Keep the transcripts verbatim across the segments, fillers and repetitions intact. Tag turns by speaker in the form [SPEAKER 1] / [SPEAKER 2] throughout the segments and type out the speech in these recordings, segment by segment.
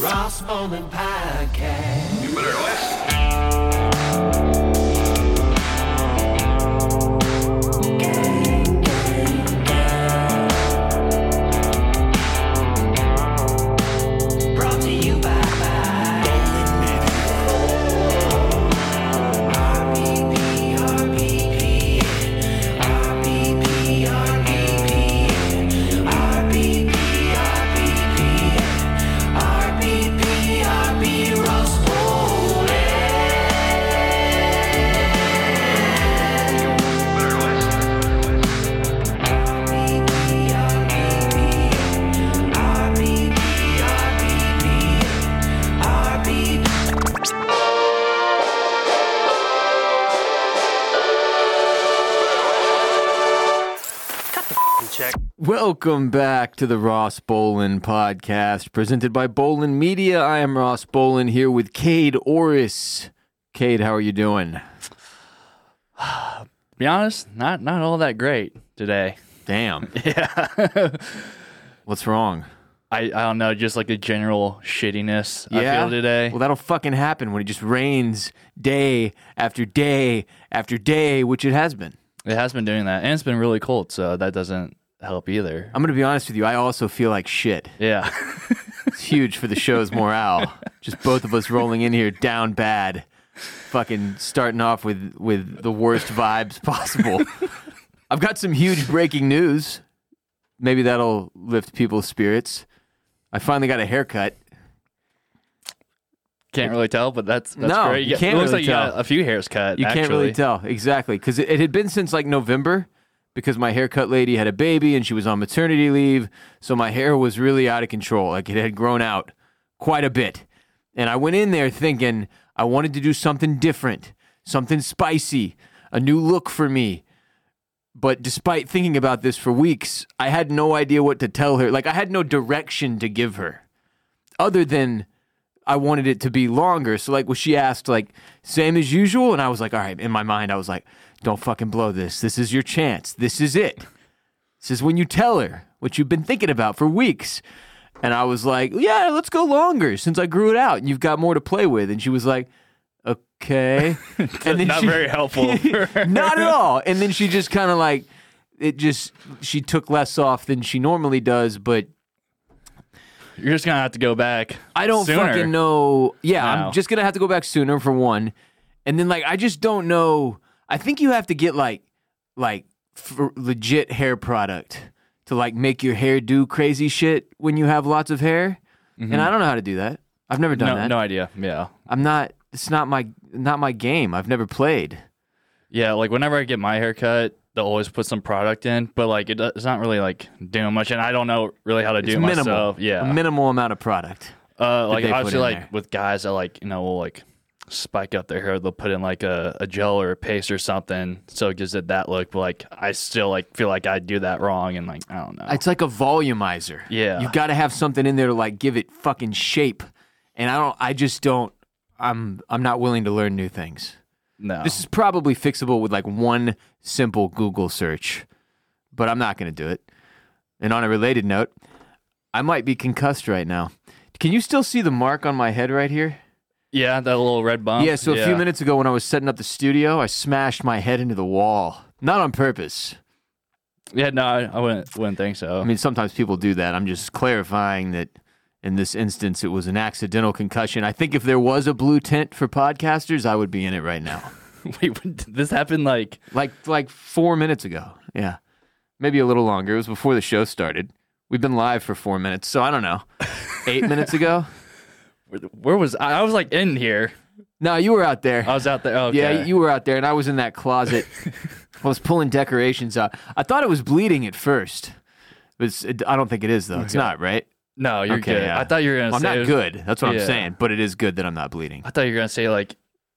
[SPEAKER 1] Ross Bowling Podcast.
[SPEAKER 2] You better listen.
[SPEAKER 1] Brought to you by R P P, R P P, R P P, R P P, R P P, R P P, R P P, Ross Bowling.
[SPEAKER 2] You better listen.
[SPEAKER 1] R P P, R P P, R P P.
[SPEAKER 3] Check.
[SPEAKER 4] Welcome back to the Ross Bowling Podcast, presented by Bowling Media. I am Ross Bowling here with Cade Orris. Cade, how are you doing?
[SPEAKER 3] To be honest, not not all that great today.
[SPEAKER 4] Damn.
[SPEAKER 3] Yeah.
[SPEAKER 4] What's wrong?
[SPEAKER 3] I, I don't know, just like a general shittiness I
[SPEAKER 4] Yeah?
[SPEAKER 3] feel today.
[SPEAKER 4] Well, that'll fucking happen when it just rains day after day after day, which it has been.
[SPEAKER 3] It has been doing that, and it's been really cold, so that doesn't help either.
[SPEAKER 4] I'm going to be honest with you. I also feel like shit.
[SPEAKER 3] Yeah.
[SPEAKER 4] It's huge for the show's morale. Just both of us rolling in here down bad. Fucking starting off with, with the worst vibes possible. I've got some huge breaking news. Maybe that'll lift people's spirits. I finally got a haircut.
[SPEAKER 3] Can't really tell, but that's that's
[SPEAKER 4] No,
[SPEAKER 3] great.
[SPEAKER 4] you can't
[SPEAKER 3] it looks
[SPEAKER 4] really
[SPEAKER 3] like you
[SPEAKER 4] tell.
[SPEAKER 3] got a few hairs cut.
[SPEAKER 4] You
[SPEAKER 3] actually.
[SPEAKER 4] can't really tell. Exactly. Because it, it had been since like November because my haircut lady had a baby and she was on maternity leave. So my hair was really out of control. Like it had grown out quite a bit. And I went in there thinking I wanted to do something different, something spicy, a new look for me. But despite thinking about this for weeks, I had no idea what to tell her. Like I had no direction to give her other than I wanted it to be longer. So like when she asked like same as usual, and I was like, all right, in my mind I was like, don't fucking blow this. This is your chance. This is it. This is when you tell her what you've been thinking about for weeks. And I was like, yeah, let's go longer since I grew it out and you've got more to play with. And she was like, okay. And then
[SPEAKER 3] Not
[SPEAKER 4] she-
[SPEAKER 3] very helpful.
[SPEAKER 4] Not at all. And then she just kind of like, it just, she took less off than she normally does, but
[SPEAKER 3] You're just gonna have to go back.
[SPEAKER 4] I don't
[SPEAKER 3] sooner.
[SPEAKER 4] fucking know. Yeah,
[SPEAKER 3] No.
[SPEAKER 4] I'm just going to have to go back sooner for one. And then like, I just don't know. I think you have to get like, like for legit hair product to like make your hair do crazy shit when you have lots of hair. And I don't know how to do that. I've never done
[SPEAKER 3] Mm-hmm. No,
[SPEAKER 4] that.
[SPEAKER 3] no idea. Yeah.
[SPEAKER 4] I'm not, it's not my, not my game. I've never played.
[SPEAKER 3] Yeah, like whenever I get my hair cut, they'll always put some product in, but like it, does- it's not really like doing much, and I don't know really how to do
[SPEAKER 4] It's
[SPEAKER 3] it
[SPEAKER 4] minimal.
[SPEAKER 3] myself. Yeah,
[SPEAKER 4] A minimal amount of product.
[SPEAKER 3] uh, like
[SPEAKER 4] they put
[SPEAKER 3] obviously
[SPEAKER 4] in
[SPEAKER 3] like
[SPEAKER 4] there.
[SPEAKER 3] with guys that like you know will like spike up their hair, they'll put in like a, a gel or a paste or something, so it gives it that look. But like I still like feel like I do that wrong, and like I don't know.
[SPEAKER 4] It's like a volumizer.
[SPEAKER 3] Yeah.
[SPEAKER 4] You've got to have something in there to like give it fucking shape. And I don't, I just don't, I'm, I'm not willing to learn new things.
[SPEAKER 3] no,
[SPEAKER 4] This is probably fixable with like one simple Google search, but I'm not going to do it. And on a related note, I might be concussed right now. Can you still see the mark on my head right here?
[SPEAKER 3] yeah, that little red bump.
[SPEAKER 4] yeah, so a few minutes ago when I was setting up the studio, I smashed my head into the wall. Not on purpose.
[SPEAKER 3] Yeah, no, I, I wouldn't wouldn't think so.
[SPEAKER 4] I mean, sometimes people do that. I'm just clarifying that in this instance, it was an accidental concussion. I think if there was a blue tint for podcasters, I would be in it right now.
[SPEAKER 3] Wait, when did this happened like
[SPEAKER 4] Like like four minutes ago. Yeah. Maybe a little longer. It was before the show started. We've been live for four minutes, so I don't know. Eight minutes ago?
[SPEAKER 3] where was I? I was like in here.
[SPEAKER 4] No, you were out there.
[SPEAKER 3] I was out there. Okay.
[SPEAKER 4] Yeah, you were out there, and I was in that closet. I was pulling decorations out. I thought it was bleeding at first. But it's, it, I don't think it is, though. It's
[SPEAKER 3] Okay.
[SPEAKER 4] not, right?
[SPEAKER 3] No, you're
[SPEAKER 4] Okay,
[SPEAKER 3] good.
[SPEAKER 4] yeah.
[SPEAKER 3] I thought you were gonna
[SPEAKER 4] Well, I'm
[SPEAKER 3] say
[SPEAKER 4] not
[SPEAKER 3] it was-
[SPEAKER 4] good. That's what
[SPEAKER 3] Yeah.
[SPEAKER 4] I'm saying. But it is good that I'm not bleeding.
[SPEAKER 3] I thought you were gonna say like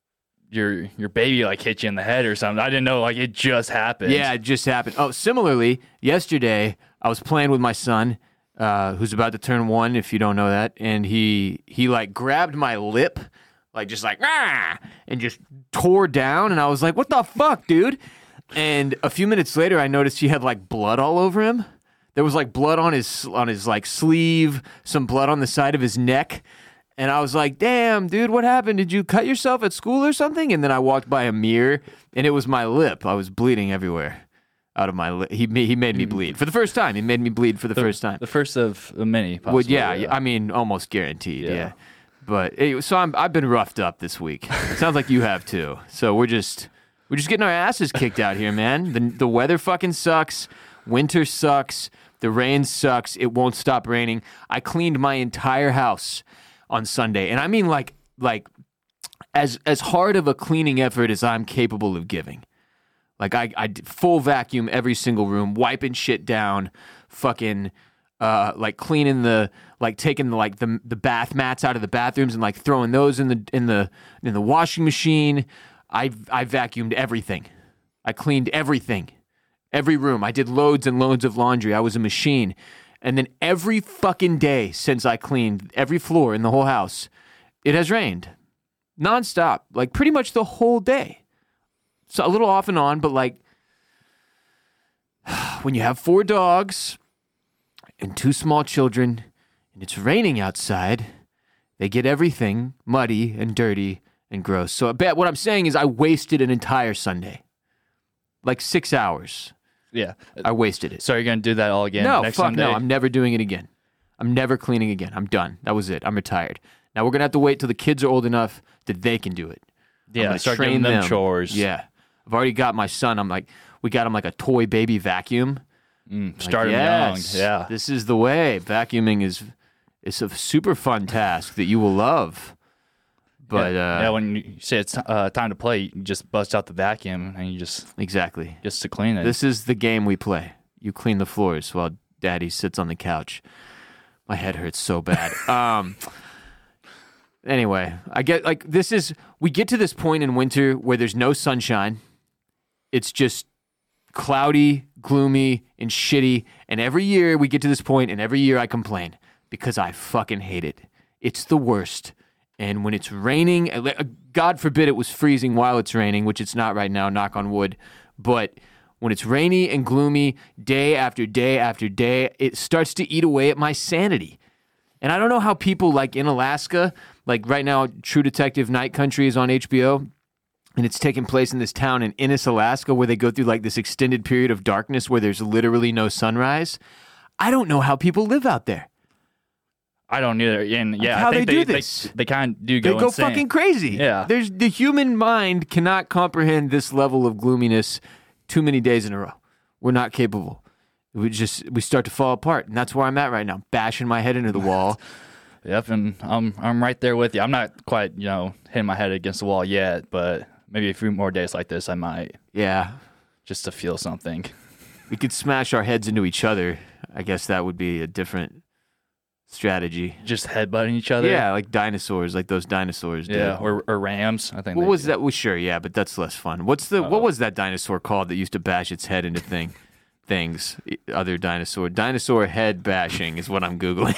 [SPEAKER 3] your your baby like hit you in the head or something. I didn't know like it just happened.
[SPEAKER 4] Yeah, it just happened. Oh, similarly, yesterday I was playing with my son, uh, who's about to turn one, if you don't know that, and he he like grabbed my lip, like just like ah, and just tore down, and I was like, "What the fuck, dude?" And a few minutes later, I noticed he had like blood all over him. There was like blood on his on his like sleeve, some blood on the side of his neck. And I was like, damn, dude, what happened? Did you cut yourself at school or something? And then I walked by a mirror, and it was my lip. I was bleeding everywhere out of my lip. He, ma- he made me bleed. For the first time. He made me bleed for the, first time.
[SPEAKER 3] The first of many,
[SPEAKER 4] Well,
[SPEAKER 3] possibly.
[SPEAKER 4] yeah, I mean, almost guaranteed, yeah.
[SPEAKER 3] Yeah.
[SPEAKER 4] But it, so I'm, I've been roughed up this week. It sounds like you have too. So we're just we're just getting our asses kicked out here, man. The the weather fucking sucks. Winter sucks. The rain sucks. It won't stop raining. I cleaned my entire house on Sunday, and I mean like like as as hard of a cleaning effort as I'm capable of giving. Like I I did full vacuum every single room, wiping shit down, fucking uh like cleaning the like taking the like the the bath mats out of the bathrooms and like throwing those in the in the in the washing machine. I I vacuumed everything. I cleaned everything. Every room. I did loads and loads of laundry. I was a machine. And then every fucking day since I cleaned every floor in the whole house, it has rained. Nonstop. Like pretty much the whole day. So a little off and on, but like when you have four dogs and two small children and it's raining outside, they get everything muddy and dirty and gross. So I bet what I'm saying is I wasted an entire Sunday. Like six hours.
[SPEAKER 3] Yeah.
[SPEAKER 4] I wasted it.
[SPEAKER 3] So you're going to do that all again
[SPEAKER 4] No,
[SPEAKER 3] next
[SPEAKER 4] fuck
[SPEAKER 3] Sunday?
[SPEAKER 4] no. I'm never doing it again. I'm never cleaning again. I'm done. That was it. I'm retired. Now we're going to have to wait till the kids are old enough that they can do it. I'm
[SPEAKER 3] Yeah,
[SPEAKER 4] gonna
[SPEAKER 3] start
[SPEAKER 4] train
[SPEAKER 3] giving them chores.
[SPEAKER 4] Yeah. I've already got my son. I'm like, we got him like a toy baby vacuum.
[SPEAKER 3] Mm,
[SPEAKER 4] Like,
[SPEAKER 3] start 'em
[SPEAKER 4] yes,
[SPEAKER 3] young. Yeah.
[SPEAKER 4] This is the way. Vacuuming is it's a super fun task that you will love. But
[SPEAKER 3] yeah,
[SPEAKER 4] uh,
[SPEAKER 3] yeah, when you say it's uh, time to play, you just bust out the vacuum and you just
[SPEAKER 4] exactly.
[SPEAKER 3] just to clean it.
[SPEAKER 4] This is the game we play. You clean the floors while Daddy sits on the couch. My head hurts so bad. um. Anyway, I get like this is we get to this point in winter where there's no sunshine. It's just cloudy, gloomy, and shitty. And every year we get to this point, and every year I complain because I fucking hate it. It's the worst. And when it's raining, God forbid it was freezing while it's raining, which it's not right now, knock on wood. But when it's rainy and gloomy day after day after day, it starts to eat away at my sanity. And I don't know how people like in Alaska, like right now, True Detective Night Country is on H B O. And it's taking place in this town in Innis, Alaska, where they go through like this extended period of darkness where there's literally no sunrise. I don't know how people live out there.
[SPEAKER 3] I don't either. And yeah,
[SPEAKER 4] how
[SPEAKER 3] I think
[SPEAKER 4] they do
[SPEAKER 3] they,
[SPEAKER 4] this.
[SPEAKER 3] They, they kind of do go
[SPEAKER 4] They go
[SPEAKER 3] insane.
[SPEAKER 4] fucking crazy.
[SPEAKER 3] Yeah.
[SPEAKER 4] There's the human mind cannot comprehend this level of gloominess too many days in a row. We're not capable. We just we start to fall apart, and that's where I'm at right now, bashing my head into the wall.
[SPEAKER 3] Yep, and I'm I'm right there with you. I'm not quite, you know, hitting my head against the wall yet, but maybe a few more days like this I might,
[SPEAKER 4] Yeah.
[SPEAKER 3] just to feel something.
[SPEAKER 4] We could smash our heads into each other. I guess that would be a different strategy.
[SPEAKER 3] Just headbutting each other.
[SPEAKER 4] Yeah, like dinosaurs, like those dinosaurs did.
[SPEAKER 3] Yeah, or, or rams. I think.
[SPEAKER 4] What
[SPEAKER 3] they
[SPEAKER 4] was
[SPEAKER 3] do.
[SPEAKER 4] that? Well, sure, yeah, but that's less fun. What's the?
[SPEAKER 3] Uh-oh.
[SPEAKER 4] What was that dinosaur called that used to bash its head into thing, things? Other dinosaur, dinosaur head bashing is what I'm googling.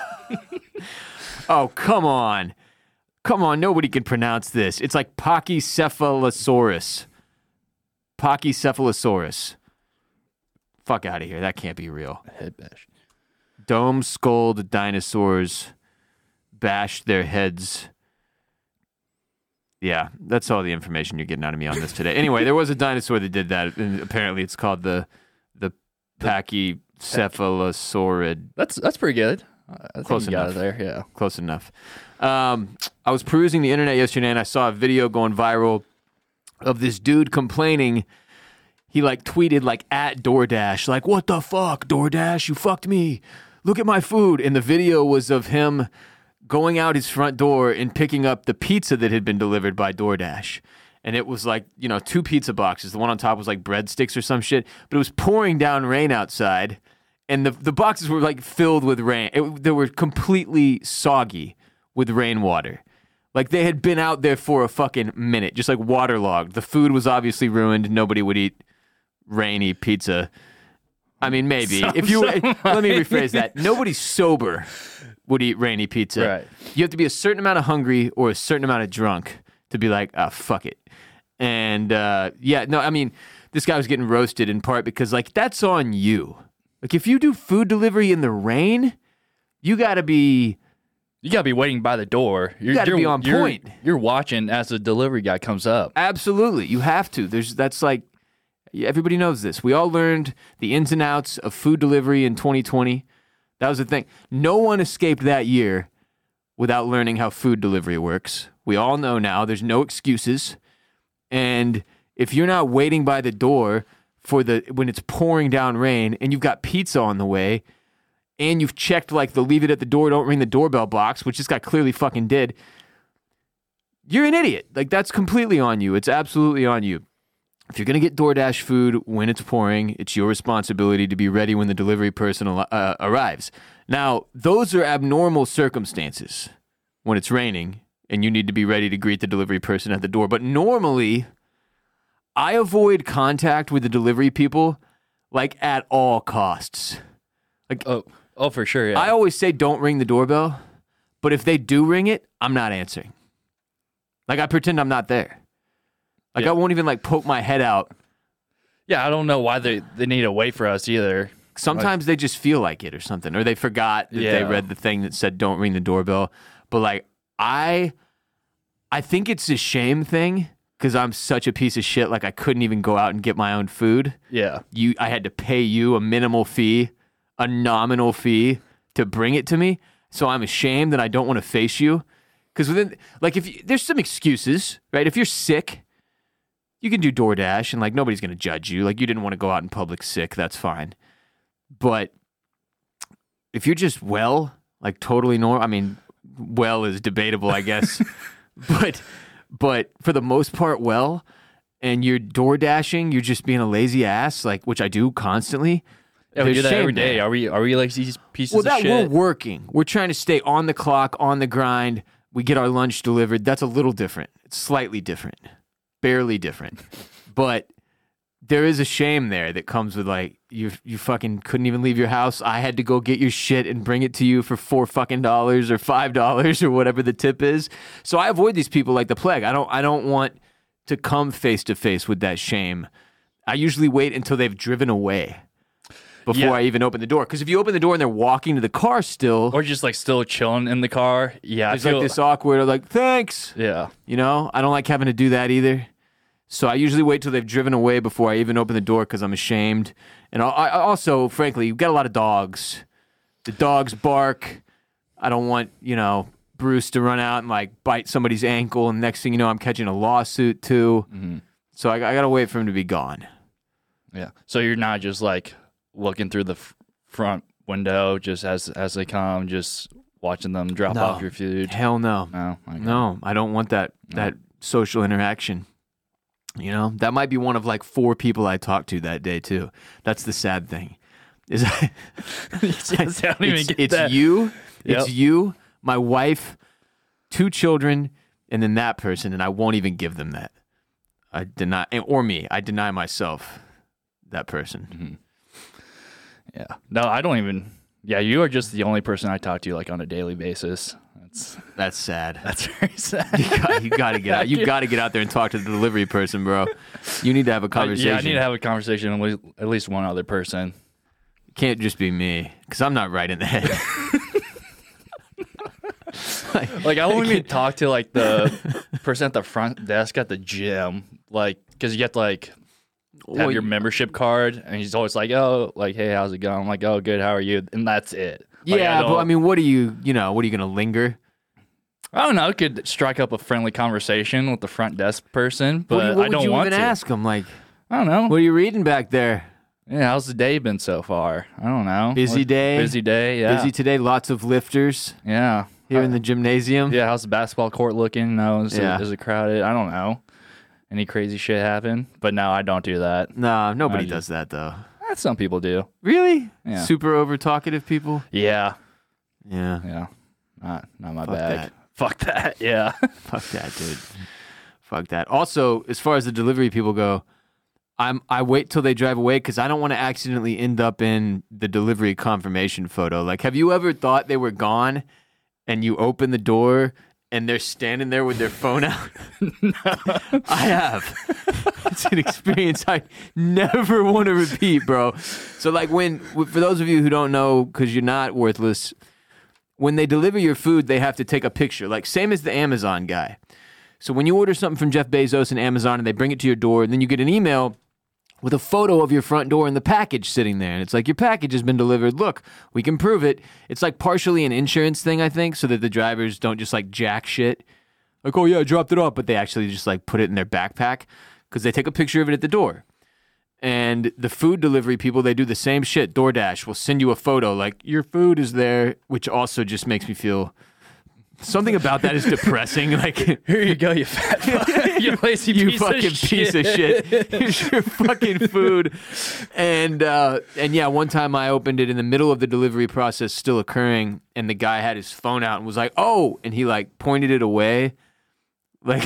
[SPEAKER 4] Oh, come on, come on! Nobody can pronounce this. It's like Pachycephalosaurus. Pachycephalosaurus. Fuck out of here. That can't be real.
[SPEAKER 3] Head bash?
[SPEAKER 4] Dome-skulled dinosaurs bashed their heads. Yeah, that's all the information you're getting out of me on this today. Anyway, there was a dinosaur that did that, and apparently it's called the the Pachycephalosaurid.
[SPEAKER 3] That's that's pretty good. I think
[SPEAKER 4] Close
[SPEAKER 3] you got
[SPEAKER 4] enough.
[SPEAKER 3] it there. Yeah.
[SPEAKER 4] Close enough. Um, I was perusing the internet yesterday, and I saw a video going viral of this dude complaining. He like tweeted like at DoorDash, like, what the fuck, DoorDash, you fucked me. Look at my food. And the video was of him going out his front door and picking up the pizza that had been delivered by DoorDash. And it was like, you know, two pizza boxes. The one on top was like breadsticks or some shit. But it was pouring down rain outside. And the, the boxes were like filled with rain. It, they were completely soggy with rainwater. Like they had been out there for a fucking minute, just like waterlogged. The food was obviously ruined. Nobody would eat rainy pizza. I mean, maybe.
[SPEAKER 3] Sounds
[SPEAKER 4] if you
[SPEAKER 3] so
[SPEAKER 4] let me rephrase that. Nobody sober would eat rainy pizza.
[SPEAKER 3] Right.
[SPEAKER 4] You have to be a certain amount of hungry or a certain amount of drunk to be like, ah, fuck it. And uh, yeah, no, I mean, this guy was getting roasted in part because like that's on you. Like if you do food delivery in the rain, you got to be
[SPEAKER 3] You gotta be waiting by the door. You're,
[SPEAKER 4] gotta
[SPEAKER 3] you're,
[SPEAKER 4] be on
[SPEAKER 3] you're-
[SPEAKER 4] point.
[SPEAKER 3] You're watching as the delivery guy comes up.
[SPEAKER 4] Absolutely. You have to. There's that's like everybody knows this. We all learned the ins and outs of food delivery in twenty twenty. That was the thing. No one escaped that year without learning how food delivery works. We all know now there's no excuses. And if you're not waiting by the door for the when it's pouring down rain and you've got pizza on the way and you've checked like the leave it at the door, don't ring the doorbell box, which this guy clearly fucking did, you're an idiot. Like, that's completely on you. It's absolutely on you. If you're going to get DoorDash food when it's pouring, it's your responsibility to be ready when the delivery person uh, arrives. Now, those are abnormal circumstances when it's raining and you need to be ready to greet the delivery person at the door. But normally, I avoid contact with the delivery people like at all costs.
[SPEAKER 3] Oh, oh, for sure. Yeah.
[SPEAKER 4] I always say don't ring the doorbell, but if they do ring it, I'm not answering. Like, I pretend I'm not there. Like,
[SPEAKER 3] Yeah.
[SPEAKER 4] I won't even, like, poke my head out.
[SPEAKER 3] yeah, I don't know why they, they need to wait for us either.
[SPEAKER 4] Sometimes they just feel like it or something, or they forgot that they
[SPEAKER 3] Yeah.
[SPEAKER 4] read the thing that said don't ring the doorbell. But, like, I I think it's a shame thing because I'm such a piece of shit. Like, I couldn't even go out and get my own food.
[SPEAKER 3] Yeah.
[SPEAKER 4] You, I had to pay you a minimal fee, a nominal fee to bring it to me. So I'm ashamed that I don't want to face you. Because within, like, if you, there's some excuses, right? If you're sick, you can do DoorDash and, like, nobody's going to judge you. Like, you didn't want to go out in public sick. That's fine. But if you're just well, like, totally normal, I mean, well is debatable, I guess. but, but for the most part, well, and you're DoorDashing, you're just being a lazy ass, like, which I do constantly.
[SPEAKER 3] Yeah, we
[SPEAKER 4] There's
[SPEAKER 3] do that every
[SPEAKER 4] shame
[SPEAKER 3] day.
[SPEAKER 4] there.
[SPEAKER 3] Are we Are we like these pieces
[SPEAKER 4] Well,
[SPEAKER 3] of
[SPEAKER 4] that
[SPEAKER 3] shit?
[SPEAKER 4] we're working. We're trying to stay on the clock, on the grind. We get our lunch delivered. That's a little different. It's slightly different, barely different. But there is a shame there that comes with, like, you you fucking couldn't even leave your house. I had to go get your shit and bring it to you for four fucking dollars or five dollars or whatever the tip is. So I avoid these people like the plague. I don't I don't want to come face to face with that shame. I usually wait until they've driven away before
[SPEAKER 3] Yeah.
[SPEAKER 4] I even open the door. Because if you open the door and they're walking to the car still,
[SPEAKER 3] Or just like still chilling in the car. Yeah, I
[SPEAKER 4] it's
[SPEAKER 3] feel
[SPEAKER 4] like this awkward, like, thanks.
[SPEAKER 3] Yeah.
[SPEAKER 4] You know, I don't like having to do that either. So I usually wait till they've driven away before I even open the door because I'm ashamed. And I, I also, frankly, you've got a lot of dogs. The dogs bark. I don't want, you know, Bruce to run out and, like, bite somebody's ankle. And next thing you know, I'm catching a lawsuit too.
[SPEAKER 3] Mm-hmm.
[SPEAKER 4] So I, I got to wait for him to be gone.
[SPEAKER 3] Yeah. So you're not just like looking through the f- front window just as as they come, just watching them drop
[SPEAKER 4] No.
[SPEAKER 3] off your food.
[SPEAKER 4] Hell no.
[SPEAKER 3] No. Okay.
[SPEAKER 4] No, I don't want that that social interaction. You know, that might be one of like four people I talked to that day too. That's the sad thing. Is I,
[SPEAKER 3] Yes, I don't even
[SPEAKER 4] it's,
[SPEAKER 3] get
[SPEAKER 4] it's
[SPEAKER 3] that.
[SPEAKER 4] you, it's
[SPEAKER 3] Yep.
[SPEAKER 4] you, my wife, two children, and then that person, and I won't even give them that. I deny, or me. I deny myself that person.
[SPEAKER 3] Yeah. No, I don't even. Yeah, you are just the only person I talk to like on a daily basis. That's
[SPEAKER 4] That's sad.
[SPEAKER 3] that's very sad.
[SPEAKER 4] You got, you got to get out. You got to get out there and talk to the delivery person, bro. You need to have a
[SPEAKER 3] Uh,
[SPEAKER 4] conversation.
[SPEAKER 3] yeah, I need to have a conversation with at least- at least one other person.
[SPEAKER 4] Can't just be me, because I'm not right in the head. like,
[SPEAKER 3] Like I won't even talk to like the person at the front desk at the gym, like because you have to like have
[SPEAKER 4] Well,
[SPEAKER 3] your membership card, and he's always like, "Oh, like hey, how's it going?" I'm like, "Oh, good, how are you?" And that's it. Like,
[SPEAKER 4] yeah,
[SPEAKER 3] I
[SPEAKER 4] but I
[SPEAKER 3] don't-
[SPEAKER 4] mean, what are you, you know, what are you going to linger?
[SPEAKER 3] I don't know. I could strike up a friendly conversation with the front desk person, but
[SPEAKER 4] what, do you- what
[SPEAKER 3] I
[SPEAKER 4] would
[SPEAKER 3] don't
[SPEAKER 4] you
[SPEAKER 3] want
[SPEAKER 4] even
[SPEAKER 3] to.
[SPEAKER 4] ask them? Like,
[SPEAKER 3] I don't know.
[SPEAKER 4] what are you reading back there?
[SPEAKER 3] Yeah, how's the day been so far? I don't know.
[SPEAKER 4] Busy
[SPEAKER 3] What-
[SPEAKER 4] day?
[SPEAKER 3] Busy day. Yeah.
[SPEAKER 4] Busy today, lots of lifters
[SPEAKER 3] Yeah.
[SPEAKER 4] here in the gymnasium.
[SPEAKER 3] Yeah. How's the basketball court looking? No, is,
[SPEAKER 4] Yeah.
[SPEAKER 3] it, is it crowded? I don't know. Any crazy shit happen? But no, I don't do that.
[SPEAKER 4] No, nobody
[SPEAKER 3] I just-
[SPEAKER 4] does that, though.
[SPEAKER 3] Eh, Some people do.
[SPEAKER 4] Really?
[SPEAKER 3] Yeah.
[SPEAKER 4] Super over talkative people?
[SPEAKER 3] Yeah.
[SPEAKER 4] Yeah.
[SPEAKER 3] Yeah. Not not my
[SPEAKER 4] Fuck
[SPEAKER 3] bag.
[SPEAKER 4] that.
[SPEAKER 3] Fuck that. Yeah.
[SPEAKER 4] Fuck that, dude. Fuck that. Also, as far as the delivery people go, I'm I wait till they drive away because I don't want to accidentally end up in the delivery confirmation photo. Like, have you ever thought they were gone and you open the door and they're standing there with their phone out? I have. It's an experience I never want to repeat, bro. So, like, when, for those of you who don't know, because you're not worthless, when they deliver your food, they have to take a picture, like same as the Amazon guy. So when you order something from Jeff Bezos and Amazon and they bring it to your door, and then you get an email with a photo of your front door and the package sitting there. And it's like, your package has been delivered. Look, we can prove it. It's like partially an insurance thing, I think, so that the drivers don't just like jack shit. Like, oh yeah, I dropped it off, but they actually just like put it in their backpack because they take a picture of it at the door. And the food delivery people, they do the same shit. DoorDash will send you a photo like, your food is there, which also just makes me feel something about that is depressing. Like,
[SPEAKER 3] Here you go, you fat fuck. You lazy
[SPEAKER 4] you
[SPEAKER 3] piece
[SPEAKER 4] fucking
[SPEAKER 3] of
[SPEAKER 4] piece
[SPEAKER 3] shit.
[SPEAKER 4] of shit. Here's your fucking food. And uh, and yeah, one time I opened it in the middle of the delivery process still occurring, and the guy had his phone out and was like, "Oh," and he like pointed it away, like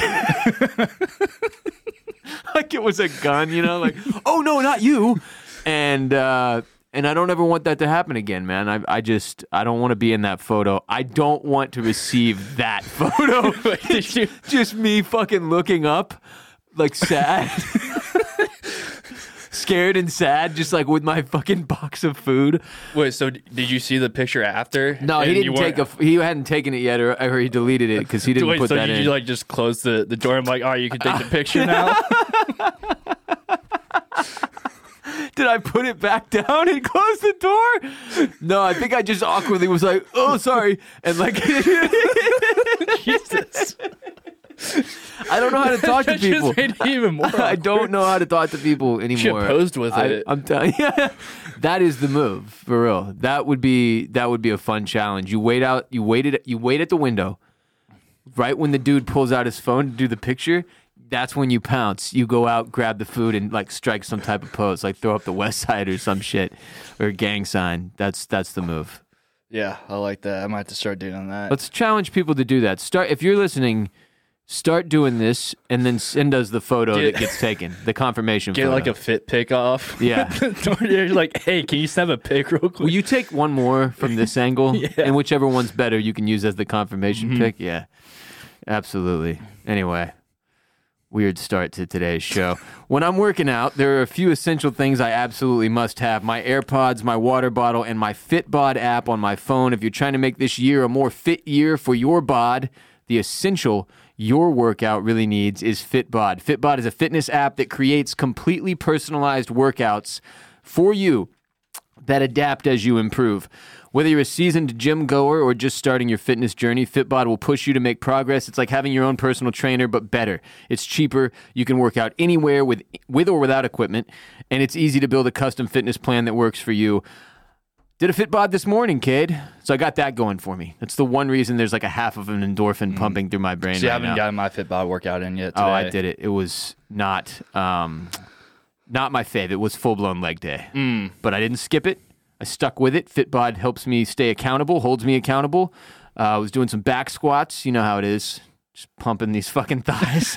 [SPEAKER 4] like it was a gun, you know, like, "Oh no, not you." And uh, and I don't ever want that to happen again, man. I I just I don't want to be in that photo. I don't want to receive that photo.
[SPEAKER 3] Did you-
[SPEAKER 4] Just me fucking looking up, like sad, scared and sad, just like with my fucking box of food.
[SPEAKER 3] Wait, so d- did you see the picture after?
[SPEAKER 4] No, he
[SPEAKER 3] And you
[SPEAKER 4] didn't take
[SPEAKER 3] weren't-
[SPEAKER 4] a. He hadn't taken it yet, or, or he deleted it because he didn't
[SPEAKER 3] Wait,
[SPEAKER 4] put
[SPEAKER 3] so
[SPEAKER 4] that
[SPEAKER 3] did
[SPEAKER 4] in.
[SPEAKER 3] you like just close the, the door? I'm like, all right, you can take the picture now.
[SPEAKER 4] Did I put it back down and close the door? No, I think I just awkwardly was like, "Oh, sorry," and like,
[SPEAKER 3] Jesus.
[SPEAKER 4] I don't know how to talk to
[SPEAKER 3] That
[SPEAKER 4] people.
[SPEAKER 3] just made it even more.
[SPEAKER 4] I don't know how to talk to people anymore.
[SPEAKER 3] Should've posed with
[SPEAKER 4] I,
[SPEAKER 3] it.
[SPEAKER 4] I'm telling you, that is the move for real. That would be that would be a fun challenge. You wait out. You waited. You wait at the window, right when the dude pulls out his phone to do the picture. That's when you pounce. You go out, grab the food, and like strike some type of pose, like throw up the West Side or some shit, or a gang sign. That's that's the move.
[SPEAKER 3] Yeah, I like that. I might have to start doing that.
[SPEAKER 4] Let's challenge people to do that. Start if you're listening. Start doing this, and then send us the photo
[SPEAKER 3] Get-
[SPEAKER 4] that gets taken, the confirmation
[SPEAKER 3] Get
[SPEAKER 4] photo.
[SPEAKER 3] like a fit pick off.
[SPEAKER 4] Yeah.
[SPEAKER 3] You're like, hey, can you snap a pic real quick?
[SPEAKER 4] Will you take one more from this angle?
[SPEAKER 3] Yeah.
[SPEAKER 4] And whichever one's better, you can use as the confirmation
[SPEAKER 3] Mhm.
[SPEAKER 4] pick? Yeah. Absolutely. Anyway, weird start to today's show. When I'm working out, there are a few essential things I absolutely must have. My AirPods, my water bottle, and my Fitbod app on my phone. If you're trying to make this year a more fit year for your bod, the essential your workout really needs is Fitbod. Fitbod is a fitness app that creates completely personalized workouts for you that adapt as you improve. Whether you're a seasoned gym goer or just starting your fitness journey, Fitbod will push you to make progress. It's like having your own personal trainer, but better. It's cheaper. You can work out anywhere with with or without equipment, and it's easy to build a custom fitness plan that works for you. Did a Fitbod this morning, kid. So I got that going for me. That's the one reason there's like a half of an endorphin pumping through my brain
[SPEAKER 3] See, I
[SPEAKER 4] right
[SPEAKER 3] haven't
[SPEAKER 4] now.
[SPEAKER 3] gotten my Fitbod workout in yet today.
[SPEAKER 4] Oh, I did it. It was not um, not my fave. It was full-blown leg day.
[SPEAKER 3] Mm.
[SPEAKER 4] But I didn't skip it. I stuck with it. Fitbod helps me stay accountable, holds me accountable. Uh, I was doing some back squats. You know how it is. Just pumping these fucking thighs.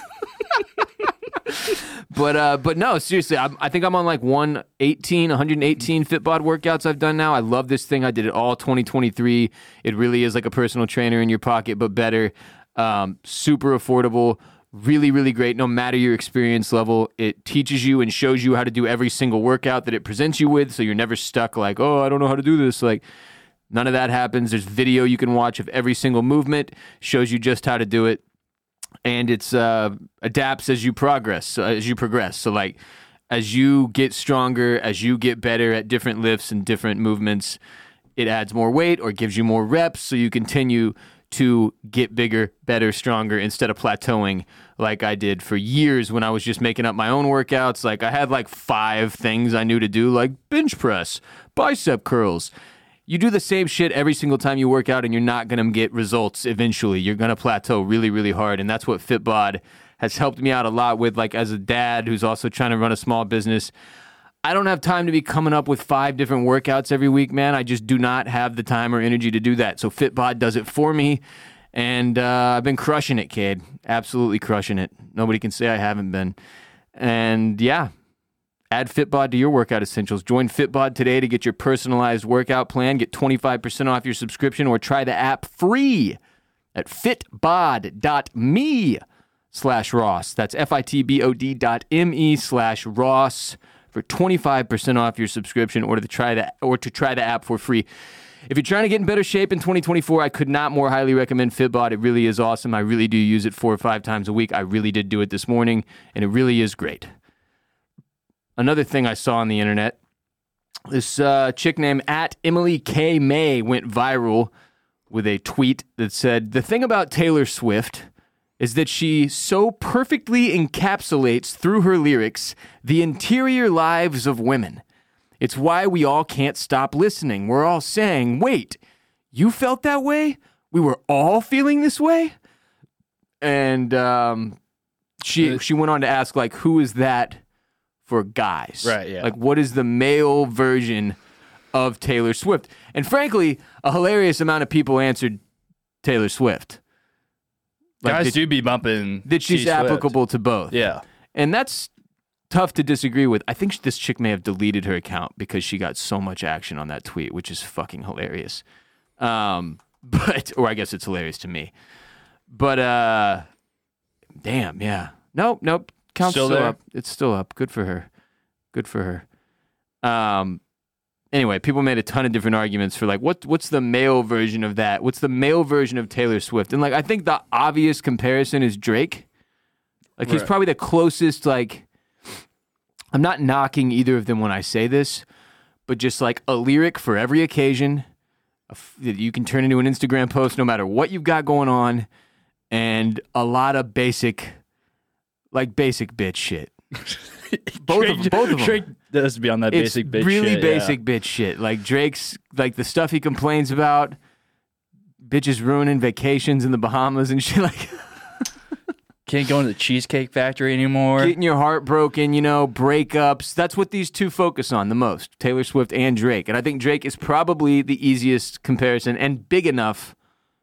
[SPEAKER 4] But uh, but no, seriously, I'm, I think I'm on like one eighteen, one eighteen Fitbod workouts I've done now. I love this thing. I did it all twenty twenty-three. It really is like a personal trainer in your pocket, but better. Um, super affordable. Really, really great. No matter your experience level, it teaches you and shows you how to do every single workout that it presents you with. So you're never stuck like, oh, I don't know how to do this. Like, none of that happens. There's video you can watch of every single movement. Shows you just how to do it. And it's uh, adapts as you progress, so as you progress. So like, as you get stronger, as you get better at different lifts and different movements, it adds more weight or gives you more reps. So you continue to get bigger, better, stronger instead of plateauing like I did for years when I was just making up my own workouts. Like I had like five things I knew to do, like bench press, bicep curls. You do the same shit every single time you work out and you're not going to get results eventually. You're going to plateau really, really hard. And that's what Fitbod has helped me out a lot with, like as a dad who's also trying to run a small business. I don't have time to be coming up with five different workouts every week, man. I just do not have the time or energy to do that. So Fitbod does it for me. And uh, I've been crushing it, kid. Absolutely crushing it. Nobody can say I haven't been. And yeah. Add Fitbod to your workout essentials. Join Fitbod today to get your personalized workout plan. Get twenty-five percent off your subscription or try the app free at fitbod.me slash Ross. That's F-I-T-B-O-D dot M-E slash Ross for twenty-five percent off your subscription or to try the, or to try the app for free. If you're trying to get in better shape in twenty twenty-four, I could not more highly recommend Fitbod. It really is awesome. I really do use it four or five times a week. I really did do it this morning, and it really is great. Another thing I saw on the internet, this uh, chick named at Emily K. May went viral with a tweet that said, the thing about Taylor Swift is that she so perfectly encapsulates through her lyrics the interior lives of women. It's why we all can't stop listening. We're all saying, wait, you felt that way? We were all feeling this way? And um, she she went on to ask, like, who is that for guys?
[SPEAKER 3] Right, yeah.
[SPEAKER 4] Like, what is the male version of Taylor Swift? And frankly, a hilarious amount of people answered Taylor Swift. Like
[SPEAKER 3] Guys
[SPEAKER 4] that,
[SPEAKER 3] do be bumping.
[SPEAKER 4] that she's
[SPEAKER 3] T-Swift.
[SPEAKER 4] applicable to both.
[SPEAKER 3] Yeah.
[SPEAKER 4] And that's tough to disagree with. I think this chick may have deleted her account because she got so much action on that tweet, which is fucking hilarious. Um, but, or I guess it's hilarious to me. But, uh, damn, yeah. Nope, nope. Count's
[SPEAKER 3] Still
[SPEAKER 4] still,
[SPEAKER 3] there?
[SPEAKER 4] up. It's still up. Good for her. Good for her. Um, anyway, people made a ton of different arguments for like, what what's the male version of that? What's the male version of Taylor Swift? And like, I think the obvious comparison is Drake. Like, he's
[SPEAKER 3] Right.
[SPEAKER 4] probably the closest, like, I'm not knocking either of them when I say this, but just like a lyric for every occasion a f- that you can turn into an Instagram post no matter what you've got going on, and a lot of basic, like basic bitch shit. Both of them. Both of them.
[SPEAKER 3] Drake does be on that
[SPEAKER 4] It's
[SPEAKER 3] basic bitch
[SPEAKER 4] really
[SPEAKER 3] shit,
[SPEAKER 4] basic
[SPEAKER 3] yeah.
[SPEAKER 4] bitch shit. Like Drake's, like the stuff he complains about, bitches ruining vacations in the Bahamas and shit. Like
[SPEAKER 3] Can't go into the Cheesecake Factory anymore.
[SPEAKER 4] getting your heart broken, you know, breakups. That's what these two focus on the most, Taylor Swift and Drake. And I think Drake is probably the easiest comparison and big enough,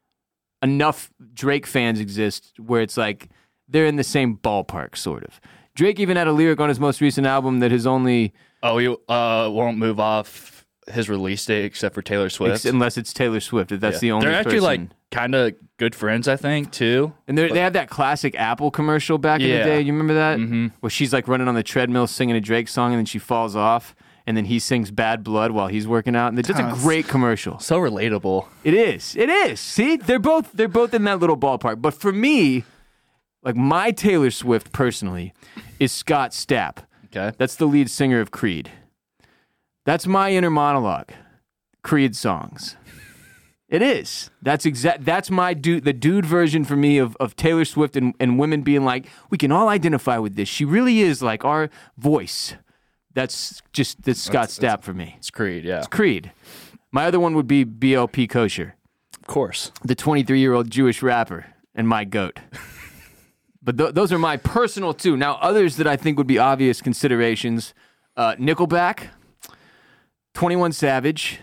[SPEAKER 4] enough Drake fans exist where it's like they're in the same ballpark, sort of. Drake even had a lyric on his most recent album that has only,
[SPEAKER 3] Oh, he uh, won't move off his release date except for Taylor Swift.
[SPEAKER 4] unless it's Taylor Swift, that that's
[SPEAKER 3] Yeah.
[SPEAKER 4] the only
[SPEAKER 3] They're actually
[SPEAKER 4] person.
[SPEAKER 3] like kind of good friends, I think, too.
[SPEAKER 4] And they they had that classic Apple commercial back in the
[SPEAKER 3] Yeah.
[SPEAKER 4] day. You remember that?
[SPEAKER 3] Mm-hmm.
[SPEAKER 4] Where she's like running on the treadmill singing a Drake song and then she falls off and then he sings Bad Blood while he's working out. And it's just a
[SPEAKER 3] Huh.
[SPEAKER 4] great commercial.
[SPEAKER 3] So relatable.
[SPEAKER 4] It is. It is. See, they're both they're both in that little ballpark. But for me, like my Taylor Swift personally is Scott Stapp.
[SPEAKER 3] Okay.
[SPEAKER 4] That's the lead singer of Creed. That's my inner monologue. Creed songs. It is. That's exact. That's my dude. The dude version for me of, of Taylor Swift and, and women being like, we can all identify with this. She really is like our voice. That's just that's Scott
[SPEAKER 3] That's-
[SPEAKER 4] Stapp
[SPEAKER 3] that's-
[SPEAKER 4] for me.
[SPEAKER 3] It's Creed, yeah.
[SPEAKER 4] Creed. My other one would be B L P Kosher,
[SPEAKER 3] Of course.
[SPEAKER 4] the twenty-three-year-old Jewish rapper, and my goat. But th- those are my personal two. Now, others that I think would be obvious considerations: uh, Nickelback, twenty-one Savage,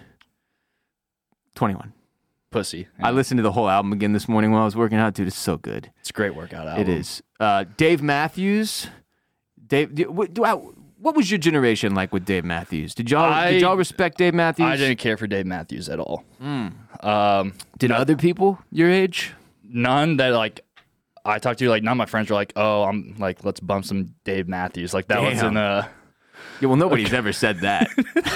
[SPEAKER 4] twenty-one.
[SPEAKER 3] Pussy.
[SPEAKER 4] I listened to the whole album again this morning while I was working out. Dude, it's so good.
[SPEAKER 3] It's a great workout album.
[SPEAKER 4] It is. Uh, Dave Matthews. Dave, do- what, do I- what was your generation like with Dave Matthews? Did y'all
[SPEAKER 3] I-
[SPEAKER 4] did y'all respect Dave Matthews?
[SPEAKER 3] I didn't care for Dave Matthews at all.
[SPEAKER 4] Hmm.
[SPEAKER 3] Um,
[SPEAKER 4] Did other people your age?
[SPEAKER 3] none that like I talked to, like none of my friends were like, "Oh, I'm like, let's bump some Dave Matthews." Like that
[SPEAKER 4] Damn.
[SPEAKER 3] wasn't uh
[SPEAKER 4] Yeah, well, nobody's ever said that.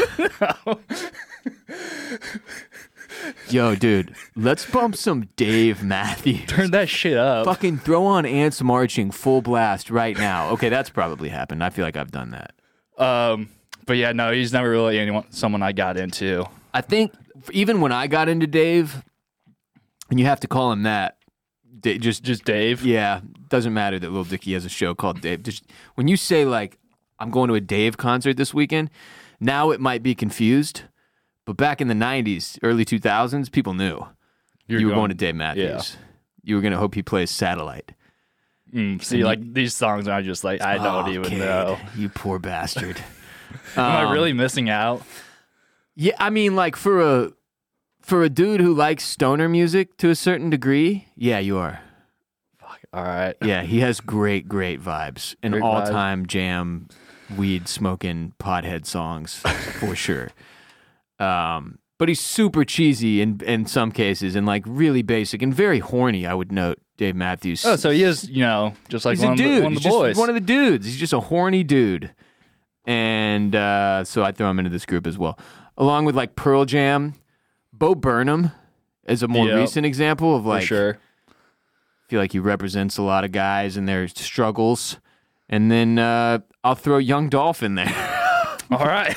[SPEAKER 4] Yo, dude, let's bump some Dave Matthews.
[SPEAKER 3] turn that shit up.
[SPEAKER 4] Fucking throw on Ants Marching full blast right now. Okay, that's probably happened. I feel like I've done that.
[SPEAKER 3] Um, but yeah, no, he's never really anyone someone I got into.
[SPEAKER 4] I think even when I got into Dave, and you have to call him that, Da- just
[SPEAKER 3] Just Dave.
[SPEAKER 4] yeah, doesn't matter that Lil Dicky has a show called Dave. Just when you say like, I'm going to a Dave concert this weekend, now it might be confused, but back in the nineties, early two thousands, people knew
[SPEAKER 3] You're
[SPEAKER 4] you were going to Dave Matthews.
[SPEAKER 3] Yeah.
[SPEAKER 4] You were going to hope he plays Satellite.
[SPEAKER 3] Mm, see, like these songs are just like I don't
[SPEAKER 4] Oh,
[SPEAKER 3] even
[SPEAKER 4] kid,
[SPEAKER 3] know.
[SPEAKER 4] You poor bastard.
[SPEAKER 3] Am
[SPEAKER 4] Um,
[SPEAKER 3] I really missing out?
[SPEAKER 4] Yeah, I mean, like for a for a dude who likes stoner music to a certain degree, yeah, you are.
[SPEAKER 3] All right.
[SPEAKER 4] Yeah, he has great, great vibes and
[SPEAKER 3] Great
[SPEAKER 4] all time jam, weed smoking, pothead songs for sure. Um, but he's super cheesy in in some cases and like really basic and very horny. I would note Dave Matthews.
[SPEAKER 3] Oh, so he is, you know, just like
[SPEAKER 4] he's
[SPEAKER 3] one
[SPEAKER 4] a
[SPEAKER 3] of,
[SPEAKER 4] dude.
[SPEAKER 3] the, one of
[SPEAKER 4] He's
[SPEAKER 3] the
[SPEAKER 4] just
[SPEAKER 3] boys.
[SPEAKER 4] one of the dudes. He's just a horny dude. And uh, so I throw him into this group as well, along with like Pearl Jam, Bo Burnham is a more
[SPEAKER 3] Yep.
[SPEAKER 4] recent example of
[SPEAKER 3] For
[SPEAKER 4] like,
[SPEAKER 3] sure.
[SPEAKER 4] I feel like he represents a lot of guys and their struggles. And then uh, I'll throw Young Dolph in there.
[SPEAKER 3] All right.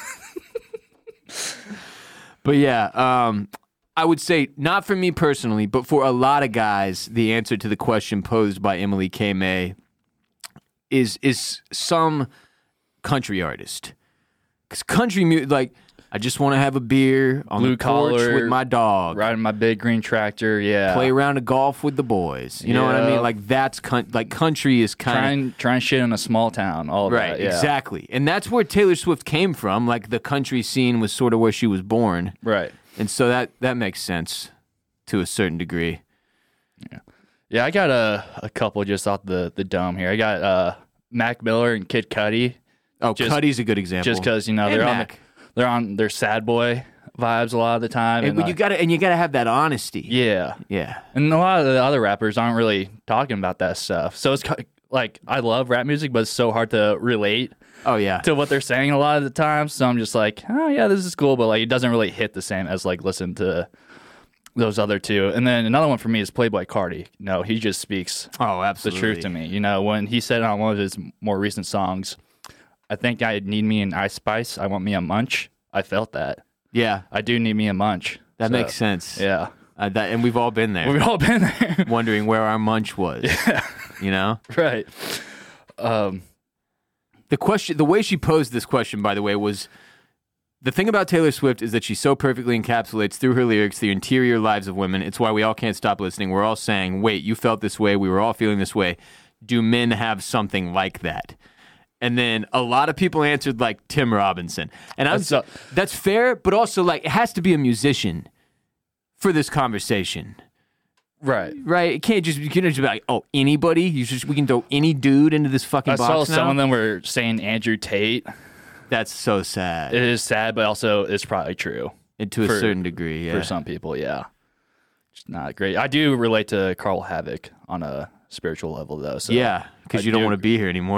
[SPEAKER 4] But yeah, um, I would say not for me personally, but for a lot of guys, the answer to the question posed by Emily K. May is is some country artist. Because country music, like, I just want to have a beer on
[SPEAKER 3] Blue
[SPEAKER 4] the porch
[SPEAKER 3] collar,
[SPEAKER 4] with my dog,
[SPEAKER 3] Riding my big green tractor. Yeah.
[SPEAKER 4] play around a golf with the boys. You know what I mean?
[SPEAKER 3] Yeah.
[SPEAKER 4] Like that's con- like country is kind of
[SPEAKER 3] Trying, trying shit in a small town. All of
[SPEAKER 4] right,
[SPEAKER 3] that. Yeah.
[SPEAKER 4] exactly, and that's where Taylor Swift came from. Like the country scene was sort of where she was born.
[SPEAKER 3] Right.
[SPEAKER 4] And so that, that makes sense to a certain degree.
[SPEAKER 3] Yeah, I got a, a couple just off the, the dome here. I got uh, Mac Miller and Kid Cudi.
[SPEAKER 4] Oh,
[SPEAKER 3] Just-
[SPEAKER 4] Cuddy's a good example.
[SPEAKER 3] Just because, you know,
[SPEAKER 4] And
[SPEAKER 3] they're on,
[SPEAKER 4] Mac.
[SPEAKER 3] the, they're on their sad boy vibes a lot of the time.
[SPEAKER 4] and,
[SPEAKER 3] And,
[SPEAKER 4] but you
[SPEAKER 3] like,
[SPEAKER 4] gotta and you gotta have that honesty.
[SPEAKER 3] yeah.
[SPEAKER 4] Yeah.
[SPEAKER 3] And a lot of the other rappers aren't really talking about that stuff. So it's ki- like, I love rap music, but it's so hard to relate
[SPEAKER 4] Oh yeah.
[SPEAKER 3] to what they're saying a lot of the time. So I'm just like, oh, yeah, this is cool. But like, it doesn't really hit the same as like listen to those other two. And then another one for me is Playboy Cardi. No, he just speaks
[SPEAKER 4] oh,
[SPEAKER 3] the
[SPEAKER 4] absolutely.
[SPEAKER 3] truth to me. You know, when he said on one of his more recent songs, I think I need me an Ice Spice. I want me a munch. I felt that.
[SPEAKER 4] Yeah,
[SPEAKER 3] I do need me a munch.
[SPEAKER 4] that
[SPEAKER 3] So,
[SPEAKER 4] makes sense.
[SPEAKER 3] Yeah.
[SPEAKER 4] Uh, that, and we've all been there,
[SPEAKER 3] We've all been there.
[SPEAKER 4] wondering where our munch was. You know,
[SPEAKER 3] Right. Um,
[SPEAKER 4] the question, the way she posed this question, by the way, was the thing about Taylor Swift is that she so perfectly encapsulates through her lyrics the interior lives of women. It's why we all can't stop listening. We're all saying, "Wait, you felt this way. We were all feeling this way. Do men have something like that?" And then a lot of people answered like Tim Robinson, and I'm
[SPEAKER 3] That's so-
[SPEAKER 4] that's fair, but also like it has to be a musician for this conversation.
[SPEAKER 3] right.
[SPEAKER 4] Right, it can't just you can't just be like, oh, anybody. You just we can throw any dude into this fucking
[SPEAKER 3] I saw
[SPEAKER 4] box now.
[SPEAKER 3] some of them were saying Andrew Tate.
[SPEAKER 4] That's so sad,
[SPEAKER 3] It is sad, but also it's probably true
[SPEAKER 4] and to a
[SPEAKER 3] for-
[SPEAKER 4] certain degree. Yeah,
[SPEAKER 3] for some people. Yeah. It's not great. I do relate to Carl Havoc on a spiritual level, though. So
[SPEAKER 4] yeah, because
[SPEAKER 3] I
[SPEAKER 4] you don't
[SPEAKER 3] do
[SPEAKER 4] want to be here anymore.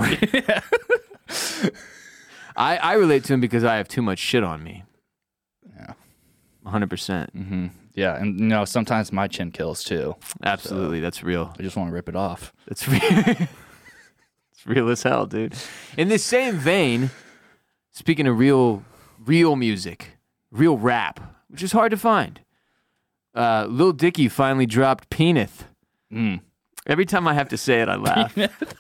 [SPEAKER 4] I I relate to him because I have too much shit on me.
[SPEAKER 3] Yeah.
[SPEAKER 4] one hundred percent.
[SPEAKER 3] hmm Yeah, and you know sometimes my chin kills too.
[SPEAKER 4] Absolutely, that's real.
[SPEAKER 3] I just want to rip it off.
[SPEAKER 4] That's real. It's real as hell, dude. In this same vein, speaking of real, real music, real rap, which is hard to find, uh, Lil Dicky finally dropped Peanut.
[SPEAKER 3] Mm.
[SPEAKER 4] Every time I have to say it, I laugh.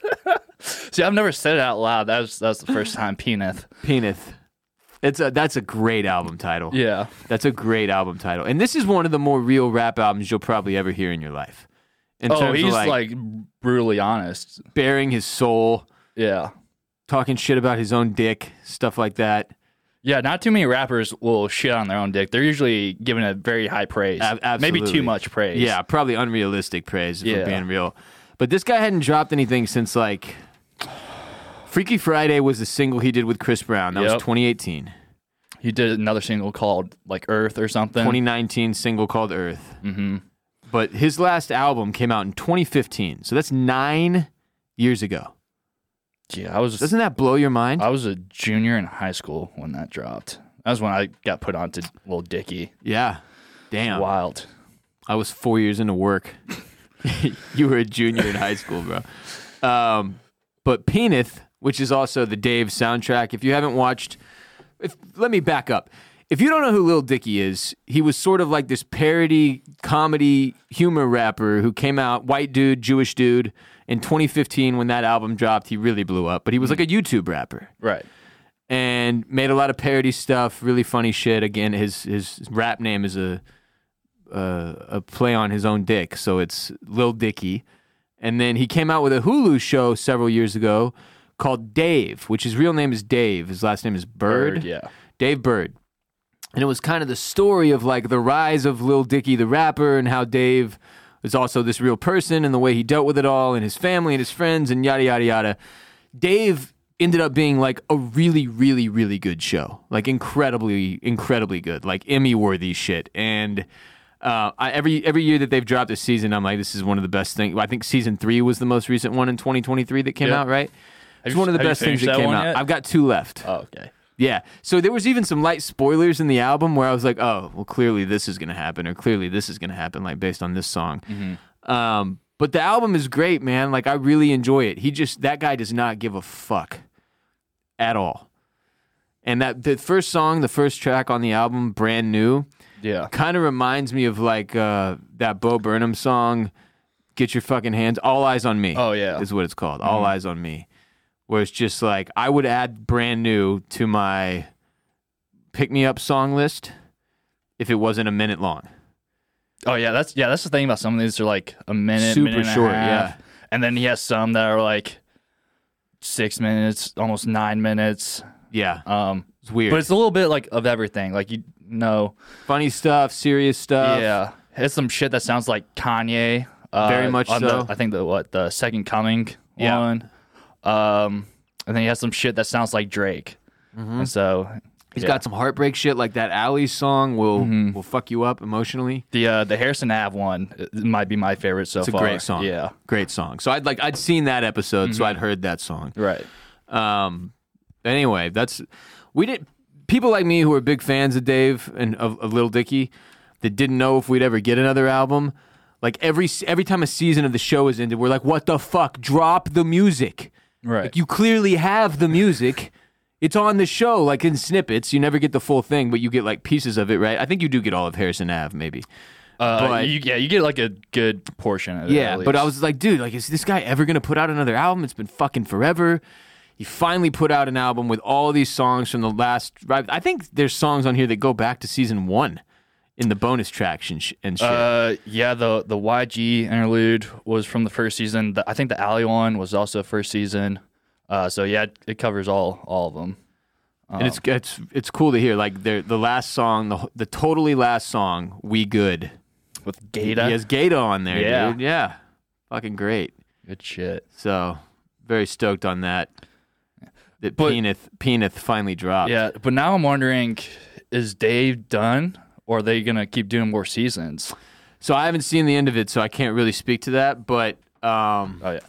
[SPEAKER 3] See, I've never said it out loud. That was that was the first time. Peanut.
[SPEAKER 4] Peanut. It's a that's a great album title.
[SPEAKER 3] Yeah.
[SPEAKER 4] That's a great album title, and this is one of the more real rap albums you'll probably ever hear in your life. In
[SPEAKER 3] Oh,
[SPEAKER 4] terms
[SPEAKER 3] he's
[SPEAKER 4] of like,
[SPEAKER 3] like brutally honest.
[SPEAKER 4] bearing his soul,
[SPEAKER 3] Yeah.
[SPEAKER 4] talking shit about his own dick, stuff like that.
[SPEAKER 3] Yeah, not too many rappers will shit on their own dick. They're usually given a very high praise.
[SPEAKER 4] Ab-
[SPEAKER 3] Maybe
[SPEAKER 4] absolutely.
[SPEAKER 3] too much praise.
[SPEAKER 4] Yeah, probably unrealistic praise if
[SPEAKER 3] Yeah.
[SPEAKER 4] we're being real. But this guy hadn't dropped anything since like Freaky Friday was the single he did with Chris Brown. That
[SPEAKER 3] Yep.
[SPEAKER 4] was twenty eighteen.
[SPEAKER 3] He did another single called like Earth or something.
[SPEAKER 4] twenty nineteen single called Earth.
[SPEAKER 3] Mm-hmm.
[SPEAKER 4] But his last album came out in twenty fifteen. So that's nine years ago.
[SPEAKER 3] Yeah, I was
[SPEAKER 4] Doesn't that blow your mind?
[SPEAKER 3] I was a junior in high school when that dropped. That was when I got put onto Lil Dicky.
[SPEAKER 4] yeah. Damn.
[SPEAKER 3] Wild.
[SPEAKER 4] I was four years into work. You were a junior in high school, bro. Um, but Peanut, which is also the Dave soundtrack, if you haven't watched, if, let me back up. If you don't know who Lil Dicky is, he was sort of like this parody, comedy, humor rapper who came out, white dude, Jewish dude. In twenty fifteen, when that album dropped, he really blew up. But he was like a YouTube rapper
[SPEAKER 3] Right.
[SPEAKER 4] and made a lot of parody stuff, really funny shit. Again, his his rap name is a uh, a play on his own dick, so it's Lil Dicky. And then he came out with a Hulu show several years ago called Dave, which his real name is Dave. His last name is Bird.
[SPEAKER 3] Bird, yeah.
[SPEAKER 4] Dave Bird. And it was kind of the story of like the rise of Lil Dicky the rapper and how Dave was also this real person and the way he dealt with it all and his family and his friends and yada, yada, yada. Dave ended up being like a really, really, really good show. Like incredibly, incredibly good. Like Emmy-worthy shit. And uh, I, every every year that they've dropped a season, I'm like, this is one of the best things. I think season three was the most recent one in twenty twenty-three that came
[SPEAKER 3] Yeah.
[SPEAKER 4] out, right?
[SPEAKER 3] Have
[SPEAKER 4] It's
[SPEAKER 3] you-
[SPEAKER 4] one of the
[SPEAKER 3] have you
[SPEAKER 4] best things
[SPEAKER 3] finished
[SPEAKER 4] that
[SPEAKER 3] that
[SPEAKER 4] came
[SPEAKER 3] one
[SPEAKER 4] out.
[SPEAKER 3] yet?
[SPEAKER 4] I've got two left.
[SPEAKER 3] Oh, okay.
[SPEAKER 4] Yeah. So there was even some light spoilers in the album where I was like, oh, well, clearly this is going to happen, or clearly this is going to happen, like based on this song.
[SPEAKER 3] Mm-hmm.
[SPEAKER 4] Um, but the album is great, man. Like, I really enjoy it. He just, that guy does not give a fuck at all. And that the first song, the first track on the album, Brand New,
[SPEAKER 3] Yeah.
[SPEAKER 4] kind of reminds me of like uh, that Bo Burnham song, Get Your Fucking Hands, All Eyes on Me.
[SPEAKER 3] Oh, yeah.
[SPEAKER 4] Is what it's called, All Eyes on Me. Where it's just like, I would add Brand New to my pick me up song list if it wasn't a minute long.
[SPEAKER 3] Oh yeah, that's yeah, that's the thing about some of these are like a minute,
[SPEAKER 4] Super
[SPEAKER 3] minute and a
[SPEAKER 4] short,
[SPEAKER 3] half.
[SPEAKER 4] yeah.
[SPEAKER 3] And then he has some that are like six minutes, almost nine minutes.
[SPEAKER 4] Yeah,
[SPEAKER 3] Um,
[SPEAKER 4] it's weird.
[SPEAKER 3] but it's a little bit like of everything. Like you know,
[SPEAKER 4] Funny stuff, serious stuff.
[SPEAKER 3] yeah, it's some shit that sounds like Kanye. Uh,
[SPEAKER 4] Very much
[SPEAKER 3] on
[SPEAKER 4] so.
[SPEAKER 3] The, I think the what the Second Coming
[SPEAKER 4] Yeah.
[SPEAKER 3] one. Um, and then he has some shit that sounds like Drake. And so
[SPEAKER 4] He's
[SPEAKER 3] yeah.
[SPEAKER 4] got some heartbreak shit, like that Alley song will
[SPEAKER 3] Mm-hmm.
[SPEAKER 4] will fuck you up emotionally.
[SPEAKER 3] the uh, the Harrison Ave one it might be my favorite so
[SPEAKER 4] It's a
[SPEAKER 3] far.
[SPEAKER 4] great song.
[SPEAKER 3] Yeah,
[SPEAKER 4] Great song. So I'd like I'd seen that episode, so I'd heard that song.
[SPEAKER 3] right.
[SPEAKER 4] Um, anyway, that's we did. People like me who are big fans of Dave and of, of Lil Dicky that didn't know if we'd ever get another album. Like every every time a season of the show is ended, we're like, "What the fuck? Drop the music!"
[SPEAKER 3] Right.
[SPEAKER 4] Like, you clearly have the music. It's on the show, like in snippets. You never get the full thing, but you get like pieces of it, right? I think you do get all of Harrison Ave, maybe.
[SPEAKER 3] Uh,
[SPEAKER 4] But-
[SPEAKER 3] you, yeah, you get like a good portion of it.
[SPEAKER 4] Yeah,
[SPEAKER 3] at
[SPEAKER 4] but I
[SPEAKER 3] least.
[SPEAKER 4] was like, dude, like, is this guy ever gonna put out another album? It's been fucking forever. He finally put out an album with all these songs from the last. I think there's songs on here that go back to season one in the bonus tracks and, sh- and shit.
[SPEAKER 3] Uh, yeah, the the Y G interlude was from the first season. The, I think the Alley one was also first season. Uh, so yeah, it, it covers all all of them.
[SPEAKER 4] and it's it's it's cool to hear. Like the the last song, the the totally last song, "We Good."
[SPEAKER 3] With
[SPEAKER 4] He
[SPEAKER 3] Gata,
[SPEAKER 4] has Gata on there,
[SPEAKER 3] Yeah.
[SPEAKER 4] dude. Yeah, fucking great.
[SPEAKER 3] good shit.
[SPEAKER 4] So very stoked on that. That
[SPEAKER 3] But-
[SPEAKER 4] Peanut Peanut finally dropped.
[SPEAKER 3] Yeah, but now I'm wondering, is Dave done, or are they gonna keep doing more seasons?
[SPEAKER 4] So I haven't seen the end of it, so I can't really speak to that. But um,
[SPEAKER 3] Oh yeah,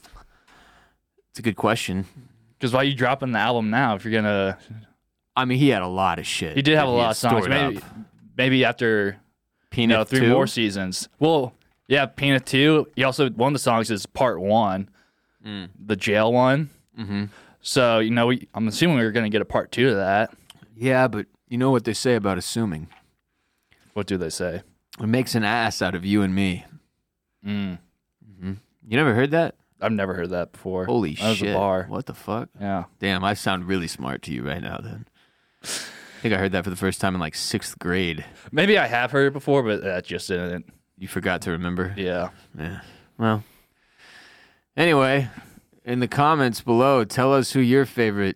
[SPEAKER 4] it's a good question.
[SPEAKER 3] because why are you dropping the album now if you're gonna?
[SPEAKER 4] I mean, he had a lot of shit.
[SPEAKER 3] He did have
[SPEAKER 4] that
[SPEAKER 3] a lot
[SPEAKER 4] had
[SPEAKER 3] of songs.
[SPEAKER 4] stored
[SPEAKER 3] Maybe
[SPEAKER 4] up.
[SPEAKER 3] maybe after you
[SPEAKER 4] Peanut
[SPEAKER 3] know three
[SPEAKER 4] two?
[SPEAKER 3] more seasons. Well, yeah, Peanut two. He also one of the songs is part one,
[SPEAKER 4] Mm.
[SPEAKER 3] the jail one.
[SPEAKER 4] Mm-hmm.
[SPEAKER 3] So you know, we, I'm assuming we were gonna get a part two to that.
[SPEAKER 4] Yeah, but you know what they say about assuming?
[SPEAKER 3] What do they say?
[SPEAKER 4] It makes an ass out of you and me.
[SPEAKER 3] Mm.
[SPEAKER 4] You never heard that?
[SPEAKER 3] I've never heard that before.
[SPEAKER 4] Holy
[SPEAKER 3] that was
[SPEAKER 4] shit!
[SPEAKER 3] a bar.
[SPEAKER 4] What the fuck?
[SPEAKER 3] Yeah.
[SPEAKER 4] Damn, I sound really smart to you right now. Then I think I heard that for the first time in like sixth grade.
[SPEAKER 3] Maybe I have heard it before, but that just didn't.
[SPEAKER 4] You forgot to remember?
[SPEAKER 3] Yeah.
[SPEAKER 4] Yeah. Well. Anyway, in the comments below, tell us who your favorite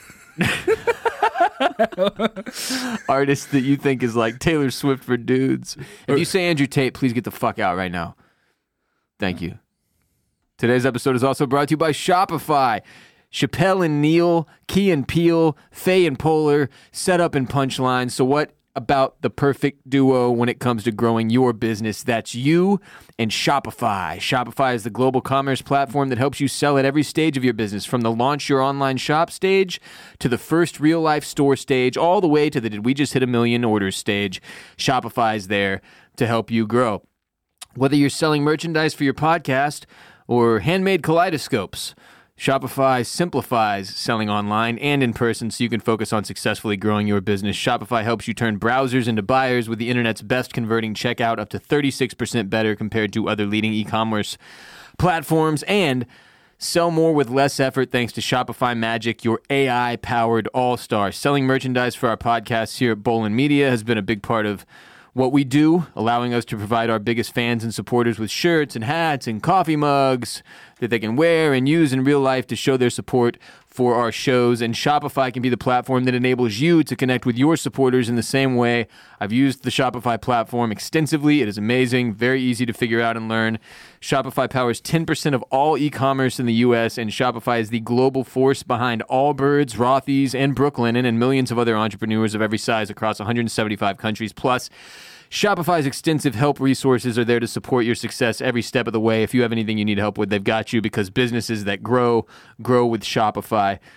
[SPEAKER 4] artist that you think is like Taylor Swift for dudes. If you say Andrew Tate, please get the fuck out right now. Thank you. Today's episode is also brought to you by Shopify. Chappelle and Neil, Key and Peele, Faye and Polar, Setup and Punchline. So what about the perfect duo when it comes to growing your business? That's you and Shopify. Shopify is the global commerce platform that helps you sell at every stage of your business, from the launch your online shop stage to the first real-life store stage, all the way to the did we just hit a million orders stage. Shopify is there to help you grow. Whether you're selling merchandise for your podcast or handmade kaleidoscopes, Shopify simplifies selling online and in person so you can focus on successfully growing your business. Shopify helps you turn browsers into buyers with the internet's best converting checkout, up to thirty-six percent better compared to other leading e-commerce platforms, and sell more with less effort thanks to Shopify Magic, your A I-powered all-star. Selling merchandise for our podcasts here at Bolin Media has been a big part of what we do, allowing us to provide our biggest fans and supporters with shirts and hats and coffee mugs that they can wear and use in real life to show their support for our shows. And Shopify can be the platform that enables you to connect with your supporters in the same way. I've used the Shopify platform extensively. It is amazing, very easy to figure out and learn. Shopify powers ten percent of all e-commerce in the U S, and Shopify is the global force behind Allbirds, Rothy's, and Brooklinen, and millions of other entrepreneurs of every size across one hundred seventy-five countries. Plus, Shopify's extensive help resources are there to support your success every step of the way. If you have anything you need help with, they've got you, because businesses that grow, grow with Shopify.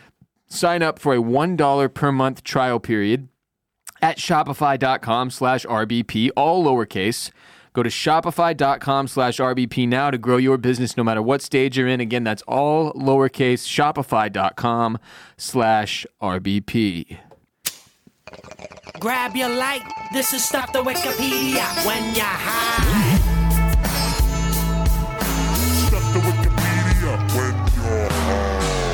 [SPEAKER 4] Sign up for a one dollar per month trial period at shopify.com slash RBP, all lowercase. Go to shopify.com slash RBP now to grow your business no matter what stage you're in. Again, that's all lowercase, shopify.com slash RBP.
[SPEAKER 1] Grab your light. This is Stop the Wikipedia when you're high.
[SPEAKER 5] Stop the Wikipedia when you're high.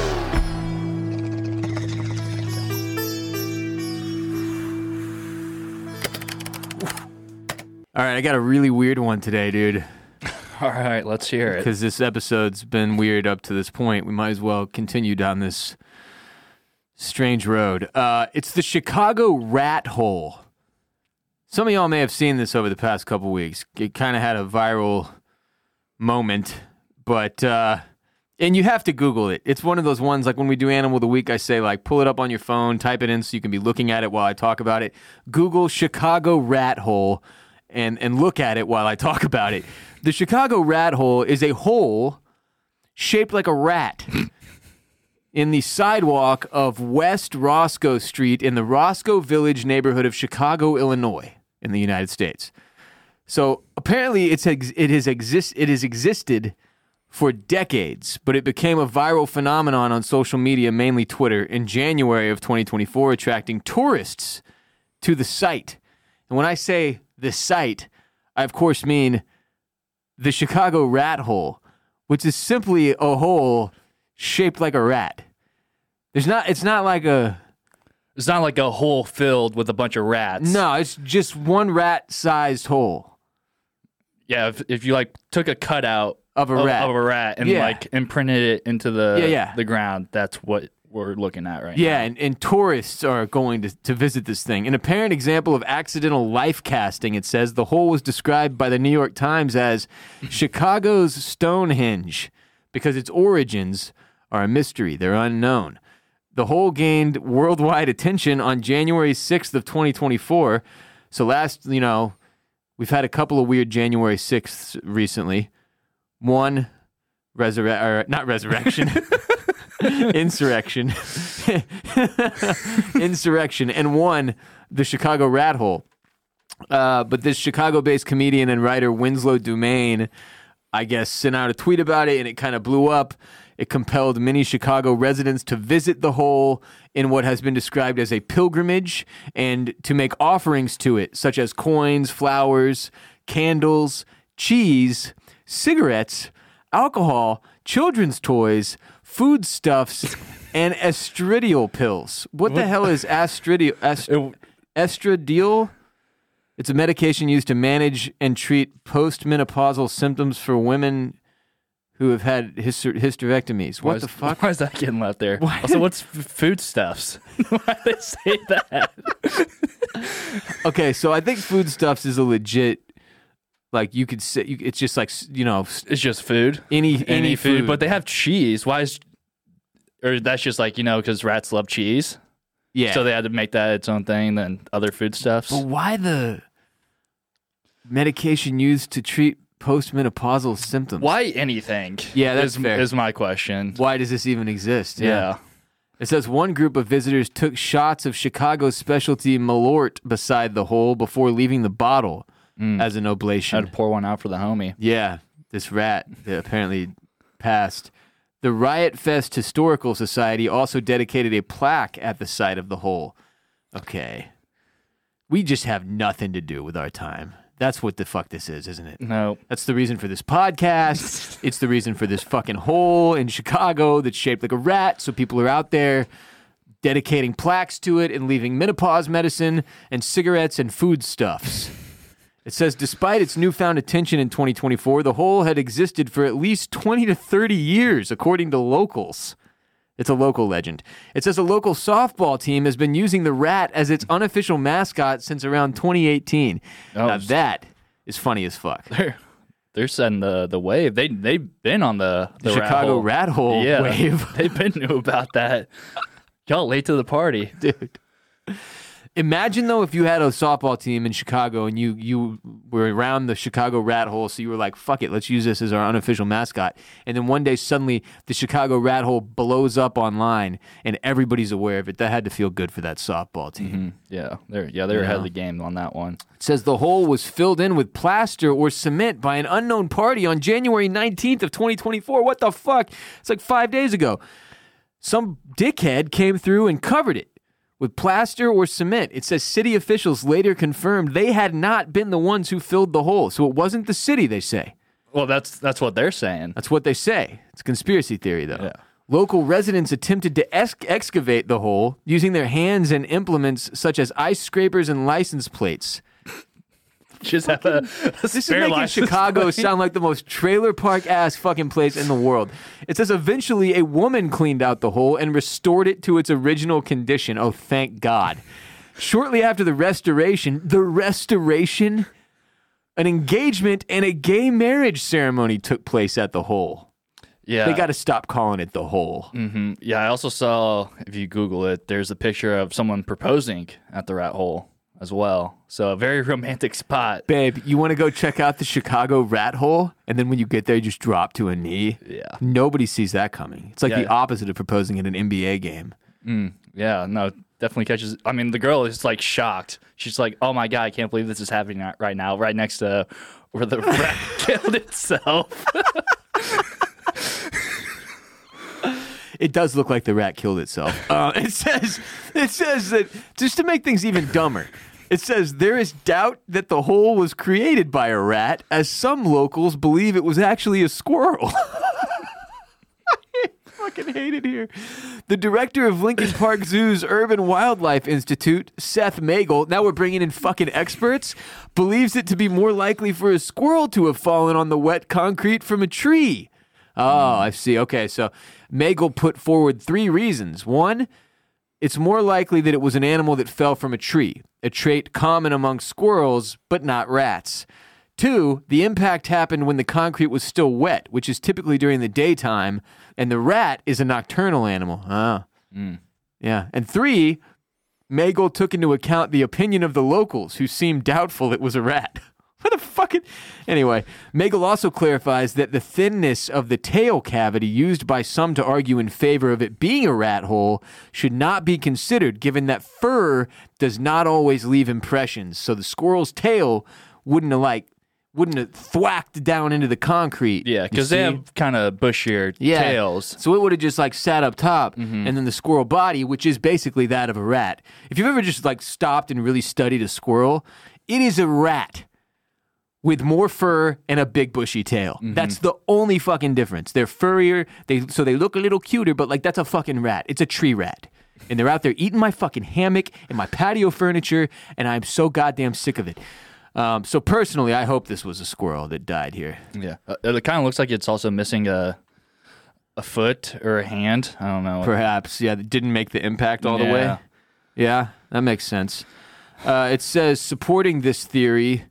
[SPEAKER 4] All right, I got a really weird one today, dude.
[SPEAKER 3] All right, let's hear it.
[SPEAKER 4] Because this episode's been weird up to this point. We might as well continue down this strange road. Uh, it's the Chicago rat hole. Some of y'all may have seen this over the past couple weeks. It kind of had a viral moment, but uh, and you have to Google it. It's one of those ones like when we do Animal of the Week, I say like pull it up on your phone, type it in so you can be looking at it while I talk about it. Google Chicago rat hole and and look at it while I talk about it. The Chicago rat hole is a hole shaped like a rat in the sidewalk of West Roscoe Street in the Roscoe Village neighborhood of Chicago, Illinois, in the United States. So apparently it's ex- it has exist it has existed for decades, but it became a viral phenomenon on social media, mainly Twitter, in January of twenty twenty-four, attracting tourists to the site. And when I say the site, I of course mean the Chicago rat hole, which is simply a hole shaped like a rat. There's not. It's not like a.
[SPEAKER 3] It's not like a hole filled with a bunch of rats.
[SPEAKER 4] No, it's just one rat-sized hole
[SPEAKER 3] Yeah, if, if you like took a cutout
[SPEAKER 4] of a
[SPEAKER 3] of,
[SPEAKER 4] rat.
[SPEAKER 3] of a rat and
[SPEAKER 4] Yeah.
[SPEAKER 3] like imprinted it into the
[SPEAKER 4] Yeah, yeah.
[SPEAKER 3] the ground, that's what we're looking at right
[SPEAKER 4] Yeah,
[SPEAKER 3] now.
[SPEAKER 4] and, and tourists are going to, to visit this thing. An apparent example of accidental life casting, it says, the hole was described by the New York Times as Chicago's Stonehenge because its origins are a mystery. They're unknown. The hole gained worldwide attention on January sixth of twenty twenty-four. So last, you know, we've had a couple of weird January sixths recently. One, resurre- or not resurrection. Insurrection. Insurrection. And one, the Chicago rat hole. Uh, but this Chicago-based comedian and writer Winslow Dumaine, I guess, sent out a tweet about it, and it kind of blew up. It compelled many Chicago residents to visit the hole in what has been described as a pilgrimage and to make offerings to it, such as coins, flowers, candles, cheese, cigarettes, alcohol, children's toys, foodstuffs, and estradiol pills. What the hell is estradiol? Est-
[SPEAKER 3] It-
[SPEAKER 4] estradiol? It's a medication used to manage and treat postmenopausal symptoms for women who have had hyster- hysterectomies.
[SPEAKER 3] Why
[SPEAKER 4] What
[SPEAKER 3] is-
[SPEAKER 4] the fuck?
[SPEAKER 3] Why is that getting left there?
[SPEAKER 4] Why-
[SPEAKER 3] Also, what's f- foodstuffs? Why do they say that?
[SPEAKER 4] Okay, so I think foodstuffs is a legit, like you could say, you, it's just like, you know,
[SPEAKER 3] It's just food.
[SPEAKER 4] any any,
[SPEAKER 3] Any food,
[SPEAKER 4] food.
[SPEAKER 3] but they have cheese. Why is, or that's just like, you know, because rats love cheese.
[SPEAKER 4] yeah.
[SPEAKER 3] So they had to make that its own thing than other foodstuffs.
[SPEAKER 4] But why the medication used to treat postmenopausal symptoms?
[SPEAKER 3] Why anything?
[SPEAKER 4] Yeah, that's
[SPEAKER 3] is,
[SPEAKER 4] fair.
[SPEAKER 3] is my question.
[SPEAKER 4] Why does this even exist?
[SPEAKER 3] Yeah.
[SPEAKER 4] It says one group of visitors took shots of Chicago's specialty Malort beside the hole before leaving the bottle as an
[SPEAKER 3] I
[SPEAKER 4] oblation.
[SPEAKER 3] had to pour one out for the homie.
[SPEAKER 4] Yeah, this rat that apparently passed. The Riot Fest Historical Society also dedicated a plaque at the site of the hole. Okay. We just have nothing to do with our time. That's what the fuck this is, isn't it?
[SPEAKER 3] No.
[SPEAKER 4] That's the reason for this podcast. It's the reason for this fucking hole in Chicago that's shaped like a rat. So people are out there dedicating plaques to it and leaving menopause medicine and cigarettes and foodstuffs. It says, despite its newfound attention in twenty twenty-four, the hole had existed for at least twenty to thirty years, according to locals. It's a local legend. It says a local softball team has been using the rat as its unofficial mascot since around twenty eighteen.
[SPEAKER 3] Oh,
[SPEAKER 4] now
[SPEAKER 3] s-
[SPEAKER 4] that is funny as fuck.
[SPEAKER 3] They're they're setting the, the wave. They they've been on the, the
[SPEAKER 4] Chicago
[SPEAKER 3] rat
[SPEAKER 4] rat hole
[SPEAKER 3] yeah,
[SPEAKER 4] wave.
[SPEAKER 3] They've been new about that. Y'all late to the party.
[SPEAKER 4] Dude. Imagine though if you had a softball team in Chicago and you you were around the Chicago rat hole, so you were like, fuck it, let's use this as our unofficial mascot. And then one day suddenly the Chicago rat hole blows up online and everybody's aware of it. That had to feel good for that softball team.
[SPEAKER 3] Mm, yeah, they're yeah they're ahead of the game on that one.
[SPEAKER 4] It says the hole was filled in with plaster or cement by an unknown party on January nineteenth of twenty twenty-four. What the fuck? It's like five days ago. Some dickhead came through and covered it with plaster or cement. It says city officials later confirmed they had not been the ones who filled the hole. So it wasn't the city, they say.
[SPEAKER 3] Well, that's that's what they're saying.
[SPEAKER 4] That's what they say. It's a conspiracy theory, though.
[SPEAKER 3] Yeah.
[SPEAKER 4] Local residents attempted to ex- excavate the hole using their hands and implements such as ice scrapers and license plates.
[SPEAKER 3] Just have a, a
[SPEAKER 4] This is
[SPEAKER 3] spare
[SPEAKER 4] making
[SPEAKER 3] license
[SPEAKER 4] Chicago
[SPEAKER 3] plate.
[SPEAKER 4] sound like the most trailer park ass fucking place in the world. It says eventually a woman cleaned out the hole and restored it to its original condition. Oh, thank God. Shortly after the restoration, the restoration, an engagement and a gay marriage ceremony took place at the hole.
[SPEAKER 3] Yeah,
[SPEAKER 4] They got to stop calling it the hole.
[SPEAKER 3] hmm Yeah, I also saw, if you Google it, there's a picture of someone proposing at the rat hole as well. So a very romantic spot.
[SPEAKER 4] Babe, you want to go check out the Chicago rat hole? And then when you get there, you just drop to a knee?
[SPEAKER 3] Yeah.
[SPEAKER 4] Nobody sees that coming. It's like
[SPEAKER 3] Yeah.
[SPEAKER 4] the opposite of proposing at an N B A game.
[SPEAKER 3] Mm, yeah, no, definitely catches. I mean, the girl is like shocked. She's like, "Oh my God, I can't believe this is happening right now, right next to where the rat killed itself."
[SPEAKER 4] It does look like the rat killed itself. Uh, it says, it says that just to make things even dumber, it says there is doubt that the hole was created by a rat, as some locals believe it was actually a squirrel. I fucking hate it here. The director of Lincoln Park Zoo's Urban Wildlife Institute, Seth Magel, now we're bringing in fucking experts, believes it to be more likely for a squirrel to have fallen on the wet concrete from a tree. Oh, I see. Okay, so Magel put forward three reasons. One, it's more likely that it was an animal that fell from a tree, a trait common among squirrels, but not rats. Two, the impact happened when the concrete was still wet, which is typically during the daytime, and the rat is a nocturnal animal. Oh. Yeah. And three, Magel took into account the opinion of the locals, who seemed doubtful it was a rat. What a fucking... Anyway, Magel also clarifies that the thinness of the tail cavity used by some to argue in favor of it being a rat hole should not be considered, given that fur does not always leave impressions. So the squirrel's tail wouldn't have, like, wouldn't have thwacked down into the concrete.
[SPEAKER 3] Yeah,
[SPEAKER 4] You
[SPEAKER 3] because they
[SPEAKER 4] see?
[SPEAKER 3] have kind of bushier
[SPEAKER 4] Yeah.
[SPEAKER 3] tails.
[SPEAKER 4] So it would have just like sat up top,
[SPEAKER 3] Mm-hmm.
[SPEAKER 4] and then the squirrel body, which is basically that of a rat. If you've ever just like stopped and really studied a squirrel, it is a rat with more fur and a big bushy tail.
[SPEAKER 3] Mm-hmm.
[SPEAKER 4] That's the only fucking difference. They're furrier, they so they look a little cuter, but like that's a fucking rat. It's a tree rat. And they're out there eating my fucking hammock and my patio furniture, and I'm so goddamn sick of it. Um, so personally, I hope this was a squirrel that died here.
[SPEAKER 3] Yeah, uh, it kind of looks like it's also missing a a foot or a hand. I don't know.
[SPEAKER 4] Perhaps, yeah, that didn't make the impact all the way.
[SPEAKER 3] Yeah.
[SPEAKER 4] Yeah, that makes sense. Uh, it says, supporting this theory,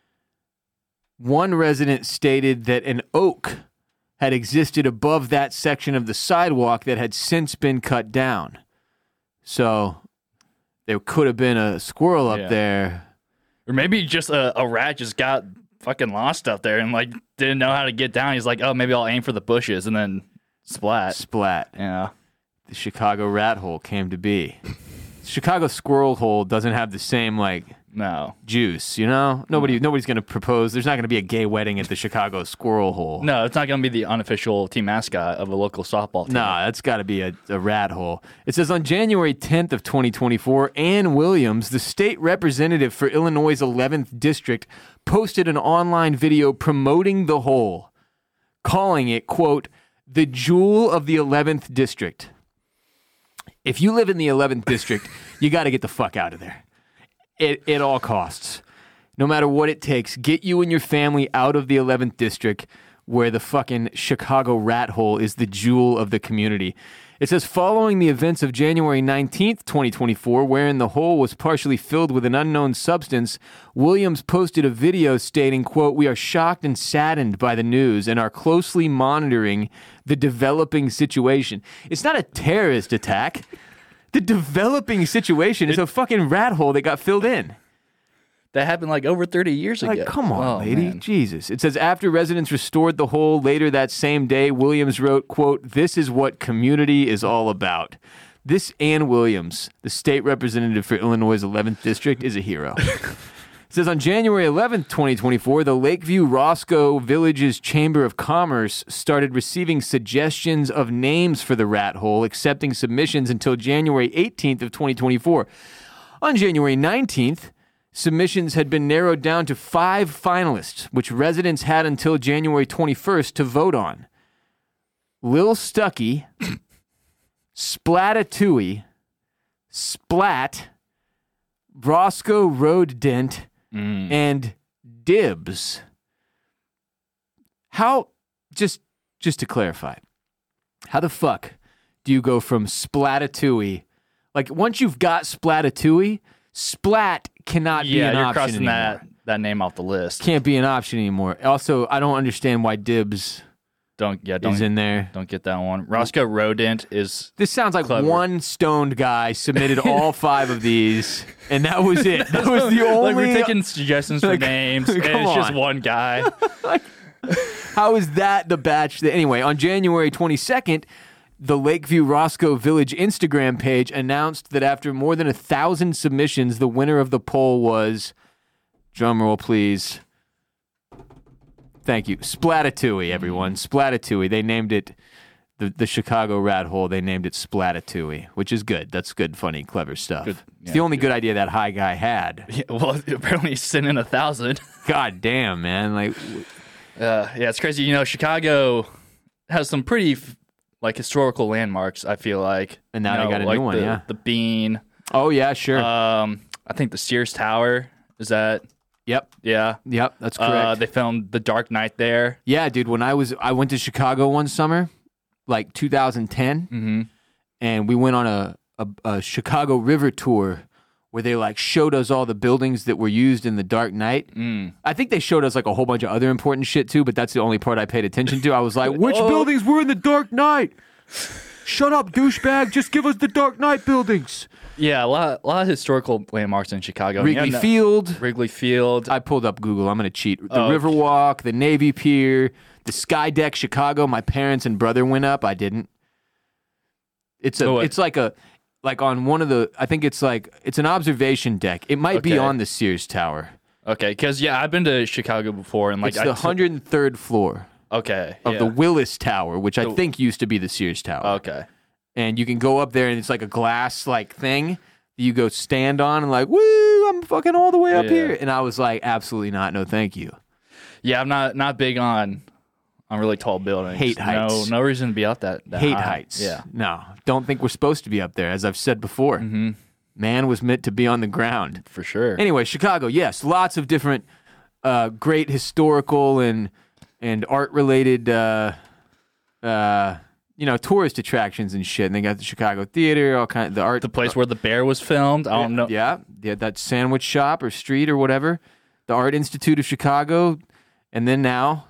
[SPEAKER 4] one resident stated that an oak had existed above that section of the sidewalk that had since been cut down. So there could have been a squirrel up
[SPEAKER 3] Yeah.
[SPEAKER 4] there.
[SPEAKER 3] Or maybe just a, a rat just got fucking lost up there and like didn't know how to get down. He's like, oh, maybe I'll aim for the bushes and then splat.
[SPEAKER 4] Splat.
[SPEAKER 3] Yeah.
[SPEAKER 4] The Chicago rat hole came to be. Chicago squirrel hole doesn't have the same, like,
[SPEAKER 3] No.
[SPEAKER 4] juice, you know? Nobody, nobody's going to propose. There's not going to be a gay wedding at the Chicago squirrel hole.
[SPEAKER 3] No, it's not going to be the unofficial team mascot of a local softball team.
[SPEAKER 4] No, that's got to be a, a rat hole. It says on January tenth of twenty twenty-four, Ann Williams, the state representative for Illinois' eleventh district, posted an online video promoting the hole, calling it, quote, the jewel of the eleventh district. If you live in the eleventh district, you got to get the fuck out of there. At, at all costs. No matter what it takes, get you and your family out of the eleventh district, where the fucking Chicago rat hole is the jewel of the community. It says, following the events of January nineteenth, twenty twenty-four, wherein the hole was partially filled with an unknown substance, Williams posted a video stating, quote, we are shocked and saddened by the news and are closely monitoring the developing situation. It's not a terrorist attack. the developing situation is a fucking rat hole that got filled in.
[SPEAKER 3] That happened like over thirty years ago.
[SPEAKER 4] Like, come on,
[SPEAKER 3] Oh,
[SPEAKER 4] lady.
[SPEAKER 3] man.
[SPEAKER 4] Jesus. It says, after residents restored the hole later that same day, Williams wrote, quote, "This is what community is all about." This Ann Williams, the state representative for Illinois' eleventh district, is a hero. It says, on January eleventh, twenty twenty-four, the Lakeview Roscoe Village's Chamber of Commerce started receiving suggestions of names for the rat hole, accepting submissions until January eighteenth of twenty twenty-four. On January nineteenth, submissions had been narrowed down to five finalists, which residents had until January twenty-first to vote on. Lil Stucky, Splatatouille, Splat, Roscoe Road Dent,
[SPEAKER 3] Mm.
[SPEAKER 4] and Dibs. How, just just to clarify, how the fuck do you go from Splatatouille? Like, once you've got Splatatouille, Splat cannot be
[SPEAKER 3] Yeah,
[SPEAKER 4] an
[SPEAKER 3] you're
[SPEAKER 4] option
[SPEAKER 3] crossing
[SPEAKER 4] anymore.
[SPEAKER 3] that, that name off the list.
[SPEAKER 4] Can't be an option anymore. Also, I don't understand why Dibs
[SPEAKER 3] Don't yeah,
[SPEAKER 4] is
[SPEAKER 3] don't
[SPEAKER 4] in there.
[SPEAKER 3] don't get that one. Roscoe Rodent is
[SPEAKER 4] This sounds like
[SPEAKER 3] Clever.
[SPEAKER 4] one stoned guy submitted all five of these, and that was it. That was the only.
[SPEAKER 3] like we're taking suggestions for
[SPEAKER 4] Like,
[SPEAKER 3] names, and
[SPEAKER 4] come
[SPEAKER 3] it's just
[SPEAKER 4] on.
[SPEAKER 3] one guy.
[SPEAKER 4] How is that the batch that, anyway, on January twenty-second, the Lakeview Roscoe Village Instagram page announced that after more than a thousand submissions, the winner of the poll was, drumroll please, thank you, Splatatouille, everyone, Splatatouille. They named it, the, the Chicago rat hole, they named it Splatatouille, which is good. That's good, funny, clever stuff.
[SPEAKER 3] Good.
[SPEAKER 4] It's
[SPEAKER 3] Yeah,
[SPEAKER 4] the only good idea that high guy had.
[SPEAKER 3] Yeah, well, apparently he's sent in a thousand.
[SPEAKER 4] God damn, man. Like,
[SPEAKER 3] Uh, yeah, it's crazy. You know, Chicago has some pretty f- like historical landmarks. I feel like,
[SPEAKER 4] And now
[SPEAKER 3] You
[SPEAKER 4] they
[SPEAKER 3] know,
[SPEAKER 4] got a
[SPEAKER 3] like
[SPEAKER 4] new one,
[SPEAKER 3] the,
[SPEAKER 4] yeah.
[SPEAKER 3] the Bean.
[SPEAKER 4] oh, yeah, sure.
[SPEAKER 3] Um, I think the Sears Tower is that.
[SPEAKER 4] yep.
[SPEAKER 3] Yeah.
[SPEAKER 4] Yep, that's correct.
[SPEAKER 3] Uh, they filmed The Dark Knight there.
[SPEAKER 4] Yeah, dude. When I was, I went to Chicago one summer, like two thousand ten,
[SPEAKER 3] Mm-hmm.
[SPEAKER 4] and we went on a, a, a Chicago River tour where they like showed us all the buildings that were used in the Dark Knight.
[SPEAKER 3] Mm.
[SPEAKER 4] I think they showed us like a whole bunch of other important shit too, but that's the only part I paid attention to. I was like, which
[SPEAKER 3] Oh.
[SPEAKER 4] buildings were in the Dark Knight? Shut up, douchebag! Just give us the Dark Knight buildings.
[SPEAKER 3] Yeah, a lot, a lot of historical landmarks in Chicago.
[SPEAKER 4] Wrigley
[SPEAKER 3] Yeah, no-
[SPEAKER 4] Field.
[SPEAKER 3] Wrigley Field.
[SPEAKER 4] I pulled up Google. I'm going to cheat. The
[SPEAKER 3] Oh, okay.
[SPEAKER 4] Riverwalk, the Navy Pier, the Sky Deck Chicago. My parents and brother went up. I didn't. It's a.
[SPEAKER 3] Oh, what?
[SPEAKER 4] It's like a. Like on one of the. I think it's like it's an observation deck. It might be
[SPEAKER 3] Okay.
[SPEAKER 4] on the Sears Tower.
[SPEAKER 3] Okay, because yeah, I've been to Chicago before, and like
[SPEAKER 4] It's
[SPEAKER 3] I
[SPEAKER 4] the
[SPEAKER 3] took-
[SPEAKER 4] one hundred third floor
[SPEAKER 3] Okay.
[SPEAKER 4] of
[SPEAKER 3] yeah.
[SPEAKER 4] the Willis Tower, which I
[SPEAKER 3] The-
[SPEAKER 4] think used to be the Sears Tower.
[SPEAKER 3] Okay.
[SPEAKER 4] And you can go up there, and it's like a glass like thing that you go stand on, and like, woo, I'm fucking all the way up
[SPEAKER 3] Yeah.
[SPEAKER 4] here. And I was like, absolutely not. No, thank you.
[SPEAKER 3] Yeah, I'm not not big on on really tall buildings.
[SPEAKER 4] Hate heights.
[SPEAKER 3] No, no reason to be out that, that
[SPEAKER 4] Hate
[SPEAKER 3] high.
[SPEAKER 4] heights.
[SPEAKER 3] Yeah.
[SPEAKER 4] No, don't think we're supposed to be up there, as I've said before.
[SPEAKER 3] Mm-hmm.
[SPEAKER 4] Man was meant to be on the ground.
[SPEAKER 3] For sure.
[SPEAKER 4] Anyway, Chicago, yes, lots of different uh, great historical and and art related uh, uh, you know, tourist attractions and shit. And they got the Chicago Theater, all kind of the art.
[SPEAKER 3] the place where the bear was filmed. I don't know.
[SPEAKER 4] Yeah, yeah, that sandwich shop or street or whatever. The Art Institute of Chicago, and then now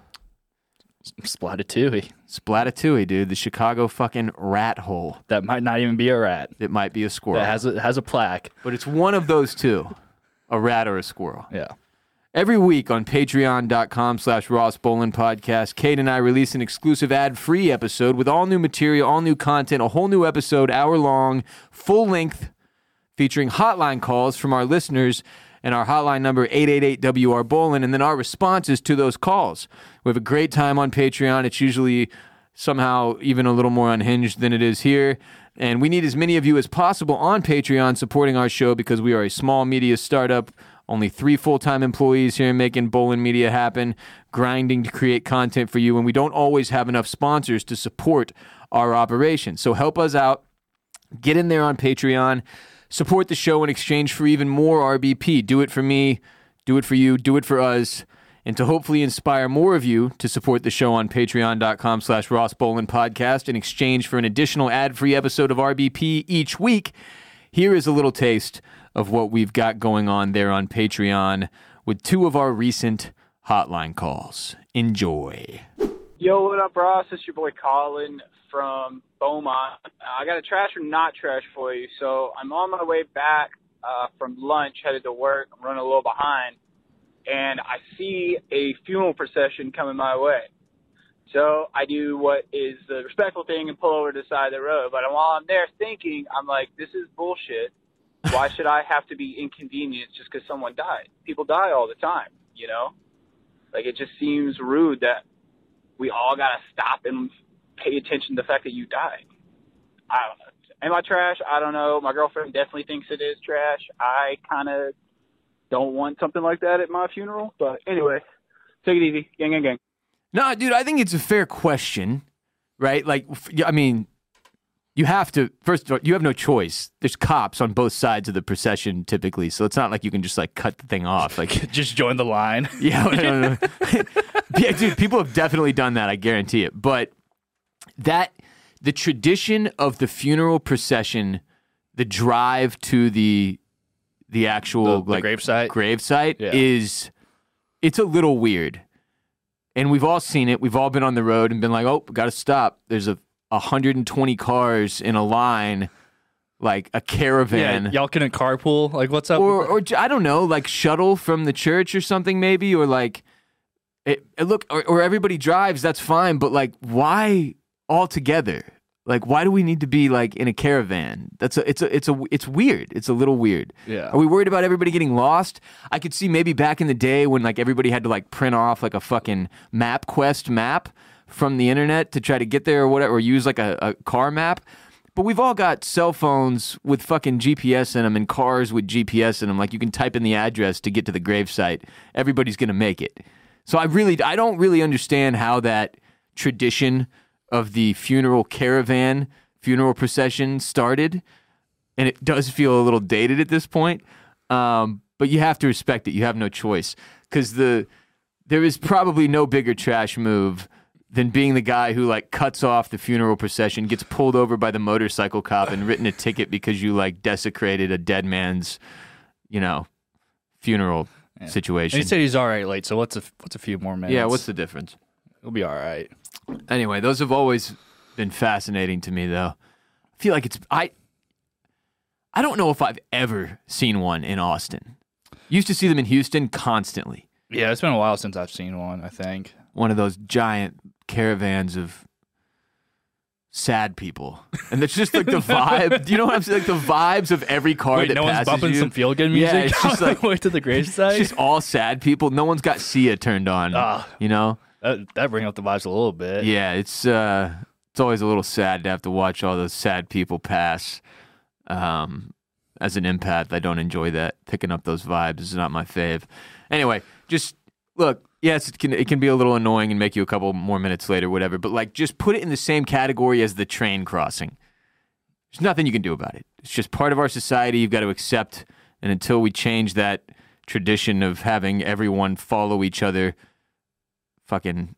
[SPEAKER 3] Splatatouille.
[SPEAKER 4] Splatatouille, dude, the Chicago fucking rat hole.
[SPEAKER 3] That might not even be a rat.
[SPEAKER 4] It might be a squirrel,
[SPEAKER 3] That has a has a plaque.
[SPEAKER 4] but it's one of those two, a rat or a squirrel.
[SPEAKER 3] Yeah.
[SPEAKER 4] Every week on patreon.com slash Ross Bolin Podcast, Kate and I release an exclusive ad-free episode with all new material, all new content, a whole new episode, hour-long, full-length, featuring hotline calls from our listeners and our hotline number eight eight eight W R Bolin, and then our responses to those calls. We have a great time on Patreon. It's usually somehow even a little more unhinged than it is here. And we need as many of you as possible on Patreon supporting our show because we are a small media startup. Only three full-time employees here making Bolin Media happen, grinding to create content for you, and we don't always have enough sponsors to support our operation. So help us out. Get in there on Patreon. Support the show in exchange for even more R B P. Do it for me. Do it for you. Do it for us. And to hopefully inspire more of you to support the show on patreon.com slash Ross Bolin Podcast in exchange for an additional ad-free episode of R B P each week, here is a little taste of what we've got going on there on Patreon with two of our recent hotline calls. Enjoy.
[SPEAKER 6] Yo, what up, Ross? It's your boy Colin from Beaumont. I got a trash or not trash for you. So I'm on my way back uh, from lunch, headed to work. I'm running a little behind, and I see a funeral procession coming my way. So I do what is the respectful thing and pull over to the side of the road. But while I'm there thinking, I'm like, this is bullshit. Why should I have to be inconvenienced just because someone died? People die all the time, you know? Like, it just seems rude that we all got to stop and pay attention to the fact that you died. I don't know. Am I trash? I don't know. My girlfriend definitely thinks it is trash. I kind of don't want something like that at my funeral. But anyway, take it easy. Gang, gang, gang.
[SPEAKER 4] No, dude, I think it's a fair question, right? Like, f- I mean, you have to, first of all, you have no choice. There's cops on both sides of the procession typically, so it's not like you can just, like, cut the thing off. Like,
[SPEAKER 3] Just join the line.
[SPEAKER 4] yeah, I don't know. Yeah, dude, people have definitely done that, I guarantee it. But that, the tradition of the funeral procession, the drive to the the actual,
[SPEAKER 3] The- the
[SPEAKER 4] like,
[SPEAKER 3] gravesite?
[SPEAKER 4] gravesite
[SPEAKER 3] Yeah.
[SPEAKER 4] is, it's a little weird. And we've all seen it. We've all been on the road and been like, oh, got to stop. There's a one hundred twenty cars in a line, like a caravan.
[SPEAKER 3] Yeah, y'all couldn't carpool. Like, what's up?
[SPEAKER 4] or, or j- I don't know, like shuttle from the church or something maybe, or like, it, it look, or, or everybody drives, that's fine. But like, why all together? Like, why do we need to be like in a caravan? That's a, it's a, it's a, it's weird. It's a little weird.
[SPEAKER 3] Yeah.
[SPEAKER 4] Are we worried about everybody getting lost? I could see maybe back in the day when like everybody had to like print off like a fucking MapQuest map from the internet to try to get there or whatever, or use like a, a car map. But we've all got cell phones with fucking G P S in them and cars with G P S in them. Like you can type in the address to get to the gravesite. Everybody's going to make it. So I really, I don't really understand how that tradition of the funeral caravan, funeral procession started. And it does feel a little dated at this point. Um, but you have to respect it. You have no choice. Because the there is probably no bigger trash move than being the guy who like cuts off the funeral procession, gets pulled over by the motorcycle cop and written a ticket because you like desecrated a dead man's, you know, funeral
[SPEAKER 3] Yeah.
[SPEAKER 4] situation.
[SPEAKER 3] And he said he's all right late, so what's a, what's a few more minutes?
[SPEAKER 4] Yeah, what's the difference?
[SPEAKER 3] It'll be all right.
[SPEAKER 4] Anyway, those have always been fascinating to me, though. I feel like it's I. I don't know if I've ever seen one in Austin. Used to see them in Houston constantly.
[SPEAKER 3] Yeah, it's been a while since I've seen one, I think.
[SPEAKER 4] One of those giant caravans of sad people, and it's just like the vibe. Do you know what I'm saying? Like the vibes of every car
[SPEAKER 3] Wait,
[SPEAKER 4] that
[SPEAKER 3] no one's
[SPEAKER 4] passes
[SPEAKER 3] bumping
[SPEAKER 4] you.
[SPEAKER 3] some feel-good music
[SPEAKER 4] Yeah, it's just like
[SPEAKER 3] way to the gravesite?
[SPEAKER 4] it's just all sad people. No one's got Sia turned on.
[SPEAKER 3] Ah.
[SPEAKER 4] You know.
[SPEAKER 3] That, that brings up the vibes a little bit.
[SPEAKER 4] Yeah, it's uh, it's always a little sad to have to watch all those sad people pass. Um, as an empath, I don't enjoy that. Picking up those vibes is not my fave. Anyway, just look. Yes, it can it can be a little annoying and make you a couple more minutes later, whatever. But like, just put it in the same category as the train crossing. There's nothing you can do about it. It's just part of our society. You've got to accept. And until we change that tradition of having everyone follow each other, fucking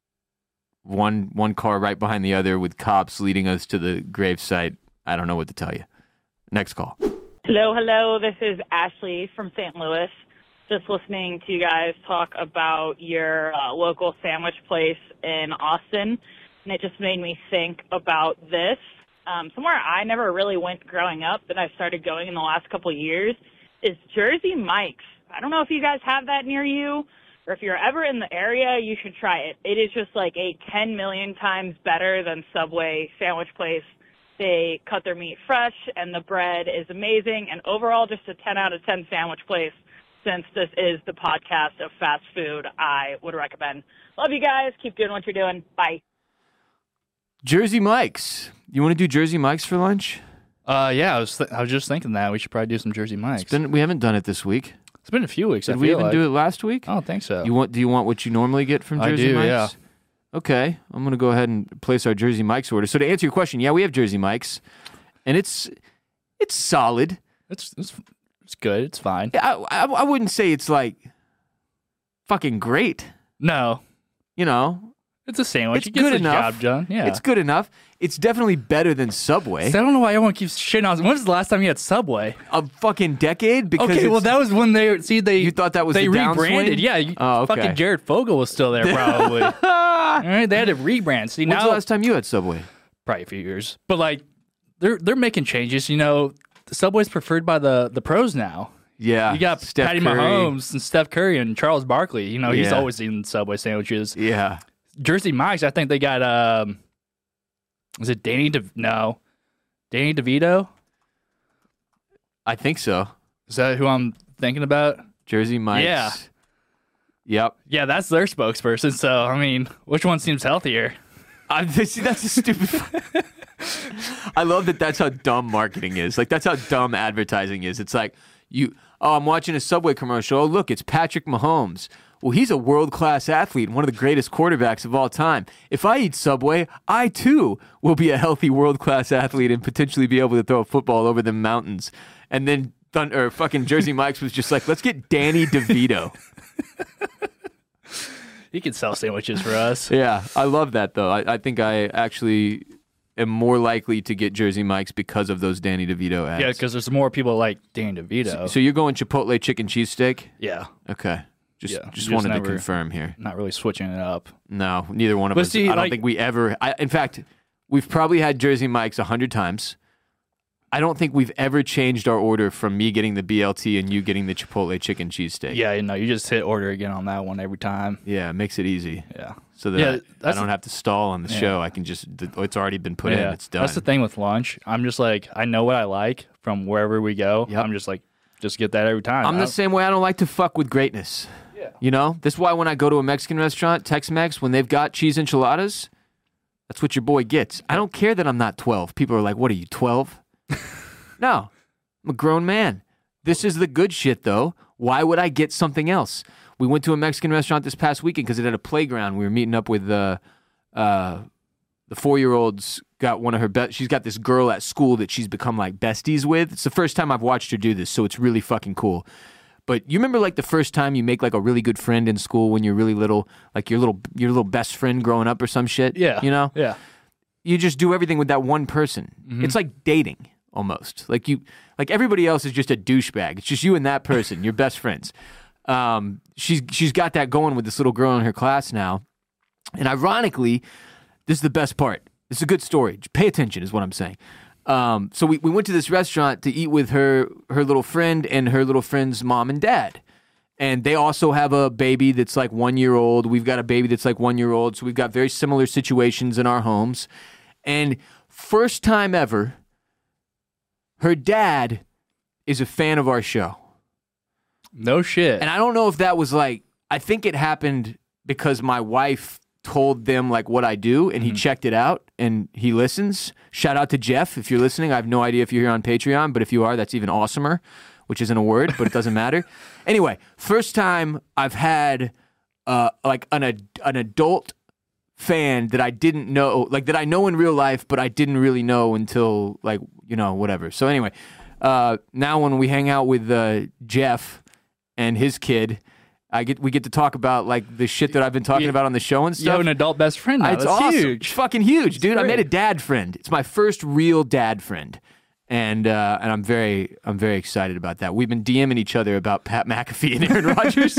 [SPEAKER 4] one one car right behind the other with cops leading us to the gravesite, I don't know what to tell you. Next call.
[SPEAKER 7] Hello, hello. This is Ashley from Saint Louis. Just listening to you guys talk about your uh, local sandwich place in Austin, and it just made me think about this. Um, somewhere I never really went growing up that I've started going in the last couple of years is Jersey Mike's. I don't know if you guys have that near you, or if you're ever in the area, you should try it. It is just like a ten million times better than Subway sandwich place. They cut their meat fresh, and the bread is amazing, and overall just a ten out of ten sandwich place. Since this is the podcast of fast food, I would recommend. Love you guys. Keep doing what you're doing. Bye.
[SPEAKER 4] Jersey Mike's. You want to do Jersey Mike's for lunch?
[SPEAKER 3] Uh, yeah, I was th- I was just thinking that we should probably do some Jersey Mike's.
[SPEAKER 4] It's been, we haven't done it this week.
[SPEAKER 3] It's been a few weeks.
[SPEAKER 4] Did
[SPEAKER 3] I
[SPEAKER 4] we
[SPEAKER 3] feel
[SPEAKER 4] even
[SPEAKER 3] like.
[SPEAKER 4] do it last week?
[SPEAKER 3] I don't think so.
[SPEAKER 4] You want? Do you want what you normally get from
[SPEAKER 3] I
[SPEAKER 4] Jersey
[SPEAKER 3] do,
[SPEAKER 4] Mike's?
[SPEAKER 3] yeah.
[SPEAKER 4] Okay, I'm gonna go ahead and place our Jersey Mike's order. So to answer your question, yeah, we have Jersey Mike's, and it's it's solid.
[SPEAKER 3] It's it's it's good. It's fine.
[SPEAKER 4] I, I I wouldn't say it's like fucking great.
[SPEAKER 3] No,
[SPEAKER 4] You know,
[SPEAKER 3] it's a sandwich.
[SPEAKER 4] it's
[SPEAKER 3] it gets
[SPEAKER 4] good
[SPEAKER 3] the
[SPEAKER 4] enough.
[SPEAKER 3] job done. Yeah,
[SPEAKER 4] It's good enough. It's definitely better than Subway.
[SPEAKER 3] So I don't know why everyone keeps shitting on. When was the last time you had Subway?
[SPEAKER 4] A fucking decade because
[SPEAKER 3] Okay, well
[SPEAKER 4] it's-
[SPEAKER 3] that was when they see they
[SPEAKER 4] You thought that was
[SPEAKER 3] they
[SPEAKER 4] the downswing?
[SPEAKER 3] rebranded. Yeah, you,
[SPEAKER 4] Oh, okay.
[SPEAKER 3] fucking Jared Fogle was still there probably. All right, they had to rebrand. See,
[SPEAKER 4] When's
[SPEAKER 3] now
[SPEAKER 4] the last time you had Subway?
[SPEAKER 3] probably a few years, but like they're they're making changes. You know, the Subway's preferred by the the pros now.
[SPEAKER 4] Yeah.
[SPEAKER 3] You got
[SPEAKER 4] Steph
[SPEAKER 3] Patty
[SPEAKER 4] Curry.
[SPEAKER 3] Mahomes and Steph Curry and Charles Barkley. You know, he's
[SPEAKER 4] Yeah.
[SPEAKER 3] always eating Subway sandwiches.
[SPEAKER 4] Yeah.
[SPEAKER 3] Jersey Mike's, I think they got um, is it Danny De no, Danny DeVito?
[SPEAKER 4] I think so.
[SPEAKER 3] Is that who I'm thinking about?
[SPEAKER 4] Jersey Mike's.
[SPEAKER 3] Yeah.
[SPEAKER 4] Yep.
[SPEAKER 3] Yeah, that's their spokesperson. So I mean, which one seems healthier?
[SPEAKER 4] I, see, that's a stupid. I love that. That's how dumb marketing is. Like that's how dumb advertising is. It's like you. Oh, I'm watching a Subway commercial. Oh, look, it's Patrick Mahomes. Well, he's a world-class athlete and one of the greatest quarterbacks of all time. If I eat Subway, I too will be a healthy world-class athlete and potentially be able to throw a football over the mountains. And then Thun- or fucking Jersey Mike's was just like, let's get Danny DeVito.
[SPEAKER 3] He could sell sandwiches for us.
[SPEAKER 4] Yeah, I love that though. I, I think I actually am more likely to get Jersey Mike's because of those Danny DeVito ads.
[SPEAKER 3] Yeah, because there's more people like Danny DeVito.
[SPEAKER 4] So you're going Chipotle chicken cheesesteak?
[SPEAKER 3] yeah,
[SPEAKER 4] Okay. Just
[SPEAKER 3] Yeah,
[SPEAKER 4] just
[SPEAKER 3] just
[SPEAKER 4] wanted
[SPEAKER 3] never-
[SPEAKER 4] to confirm here.
[SPEAKER 3] not really switching it up.
[SPEAKER 4] No, neither one of
[SPEAKER 3] But
[SPEAKER 4] us.
[SPEAKER 3] see,
[SPEAKER 4] I don't
[SPEAKER 3] like-
[SPEAKER 4] think we ever. I, in fact, we've probably had Jersey Mike's a hundred times. I don't think we've ever changed our order from me getting the B L T and you getting the Chipotle chicken cheesesteak.
[SPEAKER 3] Yeah, you know, you just hit order again on that one every time.
[SPEAKER 4] Yeah, it makes it easy.
[SPEAKER 3] Yeah.
[SPEAKER 4] So that
[SPEAKER 3] Yeah,
[SPEAKER 4] I
[SPEAKER 3] that's
[SPEAKER 4] don't
[SPEAKER 3] the-
[SPEAKER 4] have to stall on the
[SPEAKER 3] Yeah.
[SPEAKER 4] show. I can just, it's already been put
[SPEAKER 3] yeah,
[SPEAKER 4] in. It's done.
[SPEAKER 3] That's the thing with lunch. I'm just like, I know what I like from wherever we go.
[SPEAKER 4] Yep.
[SPEAKER 3] I'm just like, just get that every time.
[SPEAKER 4] I'm
[SPEAKER 3] I
[SPEAKER 4] the
[SPEAKER 3] don't-
[SPEAKER 4] same way. I don't like to fuck with greatness.
[SPEAKER 3] Yeah.
[SPEAKER 4] You know? That's why when I go to a Mexican restaurant, Tex-Mex, when they've got cheese enchiladas, that's what your boy gets. I don't care that I'm not twelve. People are like, what are you, twelve? No. I'm a grown man. This is the good shit, though. Why would I get something else? We went to a Mexican restaurant this past weekend because it had a playground. We were meeting up with uh, uh, the four-year-old's got one of her best. She's got this girl at school that she's become like besties with. It's the first time I've watched her do this, so it's really fucking cool. But you remember like the first time you make like a really good friend in school when you're really little, like your little your little best friend growing up or some shit?
[SPEAKER 3] Yeah.
[SPEAKER 4] You know?
[SPEAKER 3] Yeah.
[SPEAKER 4] You just do everything with that one person. It's like dating almost. Like you like everybody else is just a douchebag. It's just you and that person, your best friends. Um, she's she's got that going with this little girl in her class now. And ironically, this is the best part. It's a good story. Pay attention is what I'm saying. Um, so we, we went to this restaurant to eat with her her little friend and her little friend's mom and dad. And they also have a baby that's like one year old. We've got a baby that's like one year old. So we've got very similar situations in our homes. And first time ever, her dad is a fan of our show.
[SPEAKER 3] No shit.
[SPEAKER 4] And I don't know if that was like, I think it happened because my wife told them like what I do and he checked it out and he listens. Shout out to Jeff if you're listening. I have no idea if you're here on Patreon, but if you are, that's even awesomer, which isn't a word, but it doesn't matter. Anyway, first time I've had uh, like an ad- an adult fan that I didn't know, like that I know in real life, but I didn't really know until like, you know, whatever. So anyway, uh, now when we hang out with uh, Jeff and his kid, I get we get to talk about like the shit that I've been talking
[SPEAKER 3] You-
[SPEAKER 4] about on the show and
[SPEAKER 3] You have
[SPEAKER 4] stuff.
[SPEAKER 3] an adult best friend now.
[SPEAKER 4] It's
[SPEAKER 3] That's
[SPEAKER 4] awesome.
[SPEAKER 3] huge.
[SPEAKER 4] It's fucking huge, dude. I
[SPEAKER 3] great.
[SPEAKER 4] made a dad friend. It's my first real dad friend. And uh, and I'm very I'm very excited about that. We've been DMing each other about Pat McAfee and Aaron Rodgers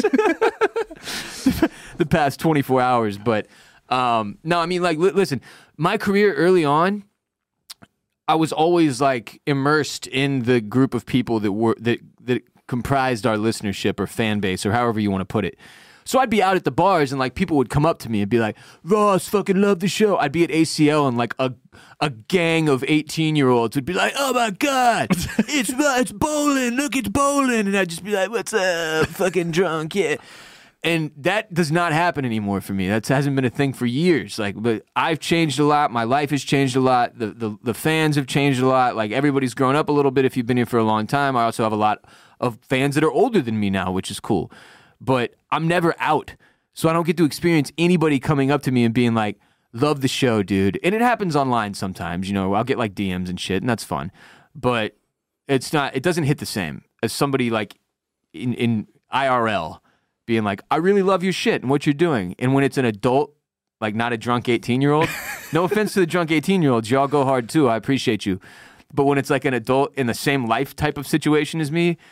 [SPEAKER 4] the past twenty-four hours. But um, no, I mean, like, li- listen, my career early on, I was always like immersed in the group of people that were that that comprised our listenership or fan base or however you want to put it. So I'd be out at the bars and like people would come up to me and be like, "Ross, fucking love the show." I'd be at A C L and like a a gang of eighteen year olds would be like, "Oh my god, it's it's bowling! Look, it's bowling!" And I'd just be like, "What's up, fucking drunk?" Yeah. And that does not happen anymore for me. That hasn't been a thing for years. Like, but I've changed a lot. My life has changed a lot. The, the the fans have changed a lot. Like everybody's grown up a little bit if you've been here for a long time. I also have a lot of fans that are older than me now, which is cool. But I'm never out. So I don't get to experience anybody coming up to me and being like, "Love the show, dude." And it happens online sometimes, you know, I'll get like D Ms and shit, and that's fun. But it's not, it doesn't hit the same as somebody like in, in I R L being like, "I really love your shit and what you're doing." And when it's an adult, like not a drunk eighteen-year-old, no offense to the drunk eighteen-year-olds, y'all go hard too, I appreciate you. But when it's like an adult in the same life type of situation as me,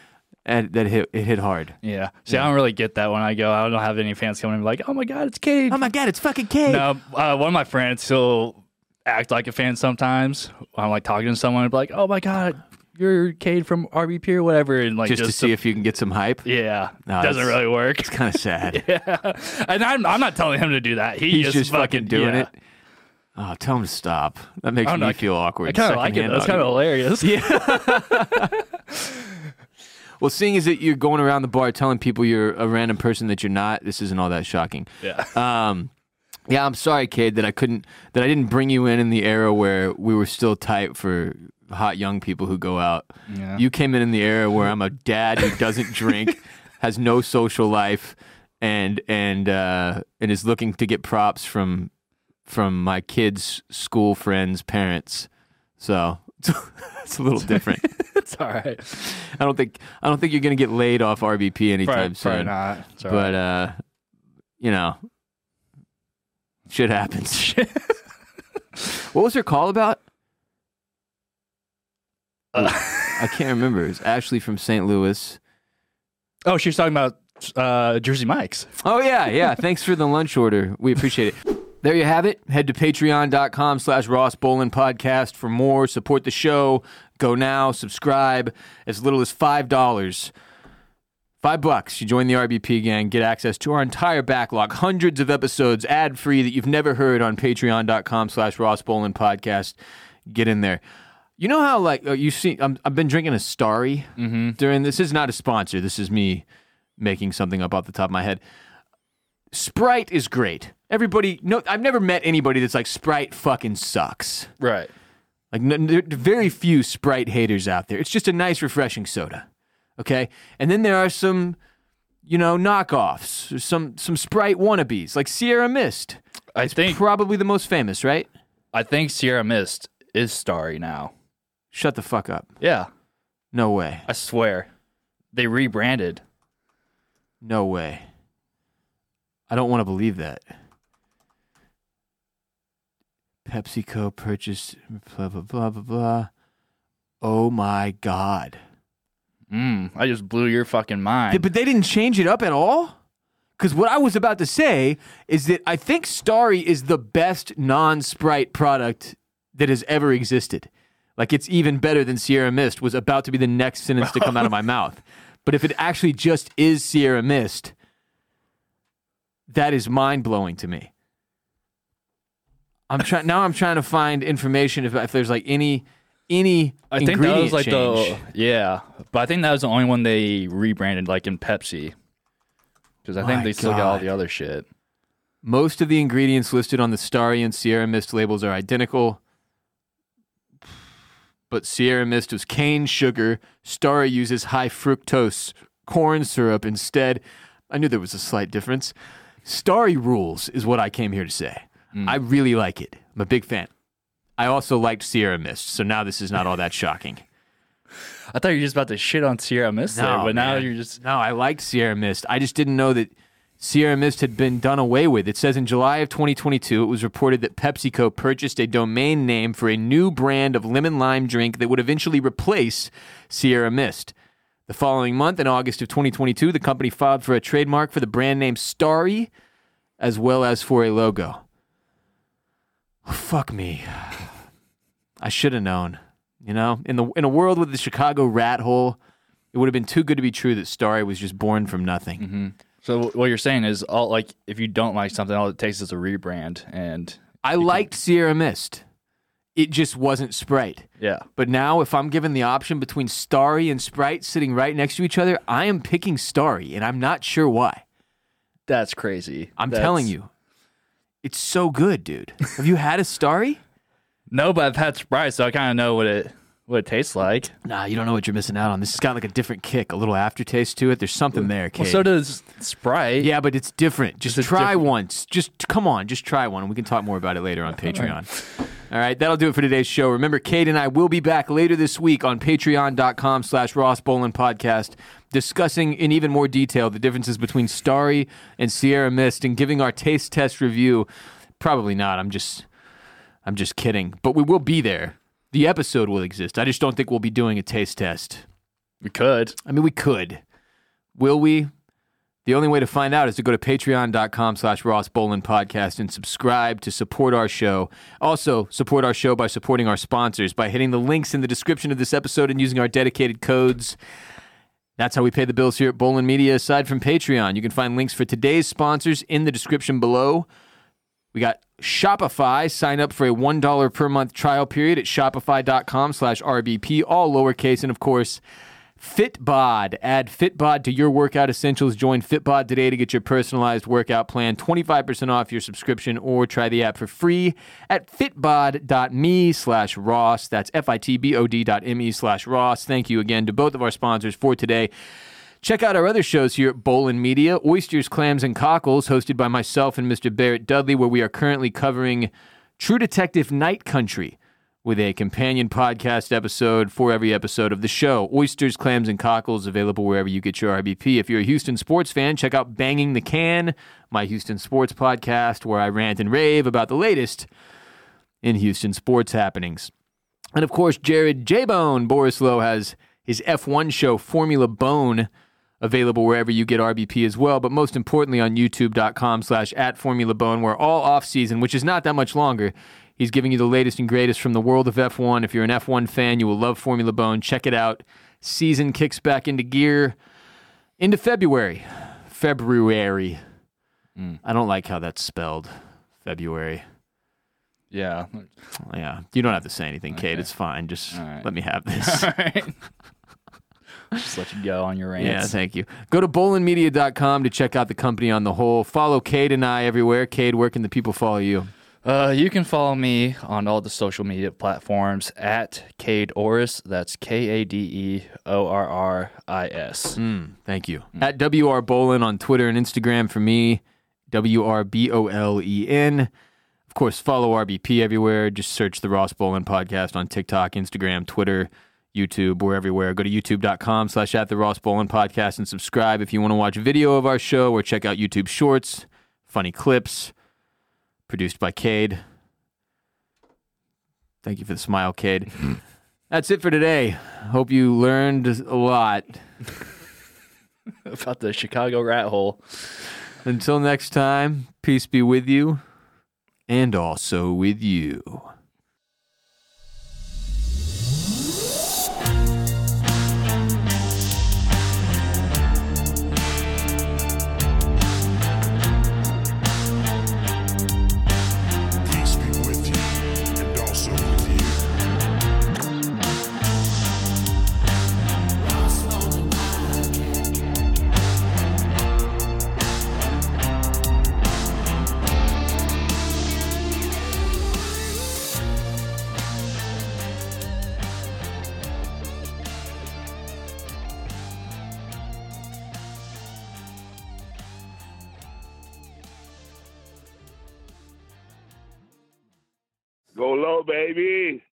[SPEAKER 4] and that hit it hit hard.
[SPEAKER 3] Yeah. See,
[SPEAKER 4] Yeah.
[SPEAKER 3] I don't really get that when I go. I don't have any fans coming and be like, "Oh my god, it's Cade."
[SPEAKER 4] Oh my god, it's fucking Cade.
[SPEAKER 3] No, uh, one of my friends he'll act like a fan sometimes. I'm like talking to someone and be like, "Oh my god, you're Cade from R B P or whatever," and like
[SPEAKER 4] just,
[SPEAKER 3] just,
[SPEAKER 4] to see if you can get some hype.
[SPEAKER 3] yeah,
[SPEAKER 4] No,
[SPEAKER 3] doesn't
[SPEAKER 4] it's-
[SPEAKER 3] really work.
[SPEAKER 4] It's kind of sad.
[SPEAKER 3] Yeah, and I'm I'm not telling him to do that. He
[SPEAKER 4] He's
[SPEAKER 3] just,
[SPEAKER 4] just fucking doing
[SPEAKER 3] yeah.
[SPEAKER 4] it. Oh, tell him to stop. That makes
[SPEAKER 3] I don't know,
[SPEAKER 4] me
[SPEAKER 3] I-
[SPEAKER 4] feel awkward.
[SPEAKER 3] I kind of like it.
[SPEAKER 4] secondhand
[SPEAKER 3] That's kind of
[SPEAKER 4] audio.
[SPEAKER 3] hilarious.
[SPEAKER 4] Well, seeing as that you're going around the bar telling people you're a random person that you're not, this isn't all that shocking.
[SPEAKER 3] Yeah.
[SPEAKER 4] Um, yeah, I'm sorry, Cade, that I couldn't, that I didn't bring you in in the era where we were still tight for hot young people who go out.
[SPEAKER 3] Yeah.
[SPEAKER 4] You came in in the era where I'm a dad who doesn't drink, has no social life, and and uh, and is looking to get props from from my kids' school friends' parents. So it's a little different.
[SPEAKER 3] It's all right.
[SPEAKER 4] I don't think I don't think you're gonna get laid off R B P anytime
[SPEAKER 3] Probably,
[SPEAKER 4] soon.
[SPEAKER 3] probably not. It's all
[SPEAKER 4] But
[SPEAKER 3] right.
[SPEAKER 4] uh, you know, shit happens. What was her call about?
[SPEAKER 3] Uh,
[SPEAKER 4] I can't remember. It's Ashley from Saint Louis.
[SPEAKER 3] oh, she was talking about uh, Jersey Mike's.
[SPEAKER 4] Oh yeah, yeah. Thanks for the lunch order. We appreciate it. There you have it. Head to patreon.com slash Ross Bolin podcast for more. Support the show. Go now. Subscribe. As little as five dollars. Five bucks. You join the R B P gang. Get access to our entire backlog. Hundreds of episodes ad-free that you've never heard on patreon.com slash Ross Bolin podcast. Get in there. You know how, like, uh, you see, I'm, I've been drinking a Starry
[SPEAKER 3] Mm-hmm.
[SPEAKER 4] during, this is not a sponsor. This is me making something up off the top of my head. Sprite is great. Everybody, no, I've never met anybody that's like, Sprite fucking sucks.
[SPEAKER 3] Right.
[SPEAKER 4] Like, n- there are very few Sprite haters out there. It's just a nice, refreshing soda. Okay? And then there are some, you know, knockoffs. There's some, some Sprite wannabes, like Sierra Mist.
[SPEAKER 3] I think
[SPEAKER 4] Probably the most famous, right?
[SPEAKER 3] I think Sierra Mist is Starry now.
[SPEAKER 4] Shut the fuck up.
[SPEAKER 3] Yeah,
[SPEAKER 4] No way.
[SPEAKER 3] I swear. They rebranded.
[SPEAKER 4] No way. I don't want to believe that. PepsiCo purchased blah, blah, blah, blah, blah. Oh my God.
[SPEAKER 3] Mm, I just blew your fucking mind.
[SPEAKER 4] Yeah, but they didn't change it up at all? Because what I was about to say is that I think Starry is the best non-Sprite product that has ever existed. Like, it's even better than Sierra Mist was about to be the next sentence to come out of my mouth. But if it actually just is Sierra Mist, that is mind-blowing to me. I'm trying now. I'm trying to find information if, if there's like any any
[SPEAKER 3] I think that
[SPEAKER 4] ingredient
[SPEAKER 3] was like
[SPEAKER 4] change.
[SPEAKER 3] the yeah, but I think that was the only one they rebranded, like in Pepsi, because I
[SPEAKER 4] My
[SPEAKER 3] think they still got all
[SPEAKER 4] God.
[SPEAKER 3] the other shit.
[SPEAKER 4] Most of the ingredients listed on the Starry and Sierra Mist labels are identical, but Sierra Mist was cane sugar. Starry uses high fructose corn syrup instead. I knew there was a slight difference. Starry rules is what I came here to say. I really like it. I'm a big fan. I also liked Sierra Mist, so now this is not all that shocking.
[SPEAKER 3] I thought you were just about to shit on Sierra Mist there, but now
[SPEAKER 4] man.
[SPEAKER 3] you're just
[SPEAKER 4] No, I liked Sierra Mist. I just didn't know that Sierra Mist had been done away with. It says in July of twenty twenty-two, it was reported that PepsiCo purchased a domain name for a new brand of lemon lime drink that would eventually replace Sierra Mist. The following month, in August of twenty twenty-two, the company filed for a trademark for the brand name Starry, as well as for a logo. Oh, fuck me. I should have known. You know, in the in a world with the Chicago rat hole, it would have been too good to be true that Starry was just born from nothing.
[SPEAKER 3] Mm-hmm. So what you're saying is, all like if you don't like something, all it takes is a rebrand, and
[SPEAKER 4] I liked Sierra Mist. It just wasn't Sprite.
[SPEAKER 3] yeah,
[SPEAKER 4] But now, if I'm given the option between Starry and Sprite sitting right next to each other, I am picking Starry, and I'm not sure why.
[SPEAKER 3] that's crazy.
[SPEAKER 4] I'm
[SPEAKER 3] That's-
[SPEAKER 4] telling you, it's so good, dude. Have you had a Starry?
[SPEAKER 3] No, but I've had Sprite, so I kind of know what it what it tastes like.
[SPEAKER 4] Nah, you don't know what you're missing out on. This has got like a different kick, a little aftertaste to it. There's something there, Kate.
[SPEAKER 3] Well, so does Sprite.
[SPEAKER 4] Yeah, but it's different. Just
[SPEAKER 3] It's a
[SPEAKER 4] try
[SPEAKER 3] different-
[SPEAKER 4] once. Just come on, just try one. We can talk more about it later on Patreon. All right, that'll do it for today's show. Remember, Kate and I will be back later this week on patreon.com slash Ross Bolin podcast, discussing in even more detail the differences between Starry and Sierra Mist and giving our taste test review. Probably not. I'm just I'm just kidding. But we will be there. The episode will exist. I just don't think we'll be doing a taste test.
[SPEAKER 3] We could.
[SPEAKER 4] I mean, we could. Will we? The only way to find out is to go to patreon.com slash Ross Bolin Podcast and subscribe to support our show. Also, support our show by supporting our sponsors, by hitting the links in the description of this episode and using our dedicated codes. That's how we pay the bills here at Bolin Media, aside from Patreon. You can find links for today's sponsors in the description below. We got Shopify. Sign up for a one dollar per month trial period at shopify.com slash RBP, all lowercase, and of course, Fitbod. Add Fitbod to your workout essentials. Join Fitbod today to get your personalized workout plan, twenty-five percent off your subscription, or try the app for free at fitbod.me slash Ross. That's F-I-T-B-O-D dot M-E slash Ross. Thank you again to both of our sponsors for today. Check out our other shows here at Bolin Media, Oysters, Clams, and Cockles, hosted by myself and Mister Barrett Dudley, where we are currently covering True Detective Night Country, with a companion podcast episode for every episode of the show. Oysters, Clams, and Cockles, available wherever you get your R B P. If you're a Houston sports fan, check out Banging the Can, my Houston sports podcast, where I rant and rave about the latest in Houston sports happenings. And of course, Jared J-Bone Borislow has his F one show, Formula Bone, available wherever you get R B P as well, but most importantly on youtube.com slash at Formula Bone, where all off-season, which is not that much longer, he's giving you the latest and greatest from the world of F one. If you're an F one fan, you will love Formula Bone. Check it out. Season kicks back into gear into February. February.
[SPEAKER 3] Mm.
[SPEAKER 4] I don't like how that's spelled. February.
[SPEAKER 3] Yeah.
[SPEAKER 4] Yeah. You don't have to say anything, Kate.
[SPEAKER 3] Okay.
[SPEAKER 4] It's fine. Just
[SPEAKER 3] All right.
[SPEAKER 4] let me have this.
[SPEAKER 3] All right. Just let you go on your rants.
[SPEAKER 4] Yeah, thank you. Go to bolin media dot com to check out the company on the whole. Follow Cade and I everywhere. Cade, where can the people follow you?
[SPEAKER 3] Uh, you can follow me on all the social media platforms at Cade Orris. That's K A D E O R R I S.
[SPEAKER 4] Mm, thank you. At W R Bolin on Twitter and Instagram for me. W R B O L E N. Of course, follow R B P everywhere. Just search the Ross Bolin Podcast on TikTok, Instagram, Twitter, YouTube. We're everywhere. Go to youtube.com slash at the Ross Bolin Podcast and subscribe if you want to watch video of our show or check out YouTube Shorts, funny clips. Produced by Cade. Thank you for the smile, Cade. That's it for today. Hope you learned a lot.
[SPEAKER 3] About the Chicago rat hole.
[SPEAKER 4] Until next time, peace be with you and also with you.
[SPEAKER 5] Peace be with you and also with you.
[SPEAKER 2] Go low, baby.